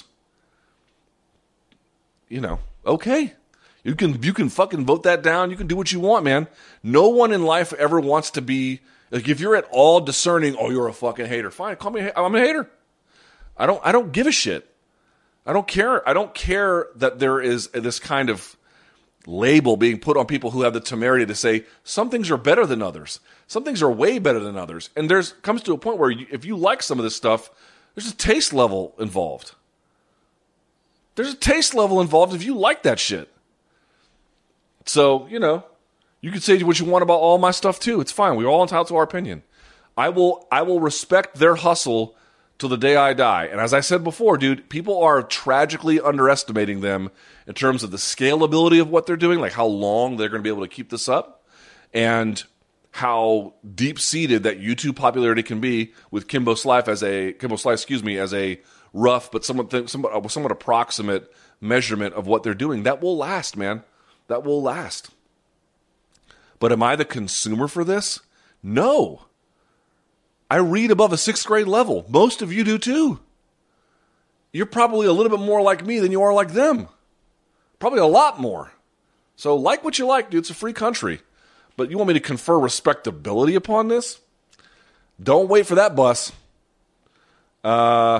You know, okay. You can you can fucking vote that down. You can do what you want, man. No one in life ever wants to be like, if you're at all discerning, oh, you're a fucking hater. Fine, call me a, I'm a hater. I don't I don't give a shit. I don't care. I don't care that there is this kind of label being put on people who have the temerity to say some things are better than others. Some things are way better than others. And there's comes to a point where you, if you like some of this stuff, there's a taste level involved. There's a taste level involved if you like that shit. So, you know, you can say what you want about all my stuff too. It's fine. We're all entitled to our opinion. I will I will respect their hustle till the day I die. And as I said before, dude, people are tragically underestimating them in terms of the scalability of what they're doing, like how long they're going to be able to keep this up, and how deep-seated that YouTube popularity can be with Kimbo Slice as a Kimbo Slice, excuse me, as a rough but somewhat somewhat, somewhat approximate measurement of what they're doing. That will last, man. That will last. But am I the consumer for this? No. I read above a sixth grade level. Most of you do too. You're probably a little bit more like me than you are like them. Probably a lot more. So like what you like, dude. It's a free country. But you want me to confer respectability upon this? Don't wait for that bus. Uh,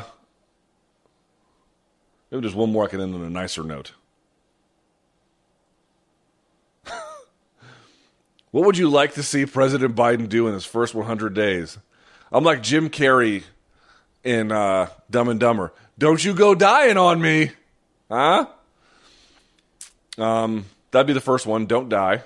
maybe there's one more I can end on a nicer note. What would you like to see President Biden do in his first one hundred days? I'm like Jim Carrey in uh, Dumb and Dumber. Don't you go dying on me. Huh? Um, that'd be the first one. Don't die.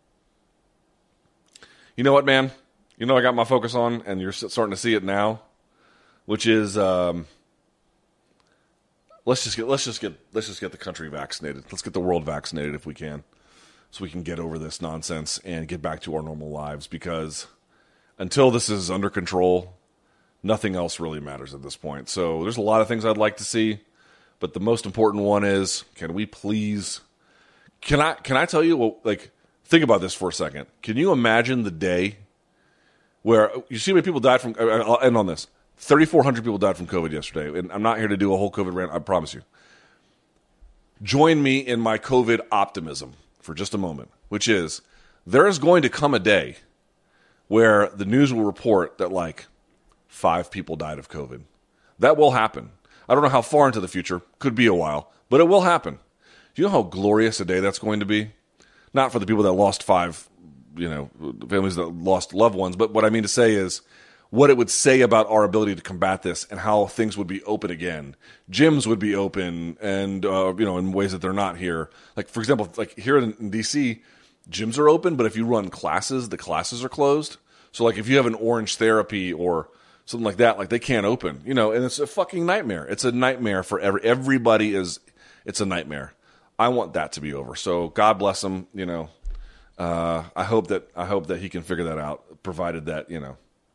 You know what, man? You know I got my focus on, and you're starting to see it now, which is um, let's just get let's just get let's just get the country vaccinated. Let's get the world vaccinated if we can, so we can get over this nonsense and get back to our normal lives. Because until this is under control, nothing else really matters at this point. So there's a lot of things I'd like to see, but the most important one is, can we please? Can I can I tell you? Well, like, think about this for a second. Can you imagine the day where you see how many people died from? I'll end on this. thirty-four hundred people died from COVID yesterday, and I'm not here to do a whole COVID rant. I promise you. Join me in my COVID optimism for just a moment, which is there is going to come a day where the news will report that like five people died of COVID. That will happen. I don't know how far into the future. Could be a while, but it will happen. Do you know how glorious a day that's going to be? Not for the people that lost five, you know, families that lost loved ones, but what I mean to say is what it would say about our ability to combat this and how things would be open again. Gyms would be open and, uh, you know, in ways that they're not here. Like, for example, like here in, in D C, gyms are open, but if you run classes, the classes are closed. So, like, if you have an orange therapy or something like that, like, they can't open, you know, and it's a fucking nightmare. It's a nightmare for every, everybody is, it's a nightmare. I want that to be over. So God bless him, you know. Uh, I hope that I hope that he can figure that out, provided that, you know,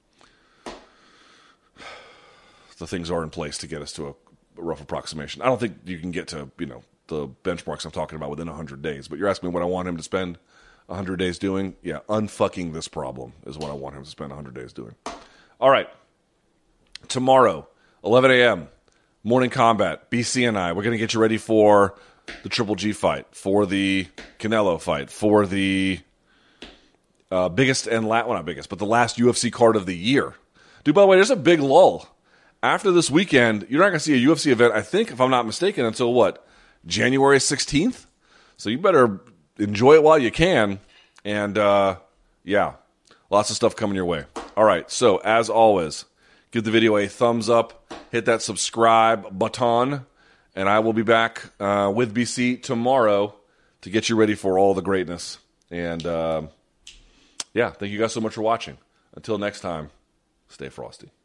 the things are in place to get us to a rough approximation. I don't think you can get to, you know, the benchmarks I'm talking about within one hundred days, but you're asking me what I want him to spend one hundred days doing? Yeah, unfucking this problem is what I want him to spend one hundred days doing. All right. Tomorrow, eleven a.m., Morning Combat, B C and I, we're going to get you ready for the Triple G fight, for the Canelo fight, for the uh, biggest and last, well, not biggest, but the last U F C card of the year. Dude, by the way, there's a big lull. After this weekend, you're not going to see a U F C event, I think, if I'm not mistaken, until what, January sixteenth? So you better enjoy it while you can. And, uh, yeah, lots of stuff coming your way. All right, so as always, give the video a thumbs up, hit that subscribe button, and I will be back uh, with B C tomorrow to get you ready for all the greatness. And, uh, yeah, thank you guys so much for watching. Until next time, stay frosty.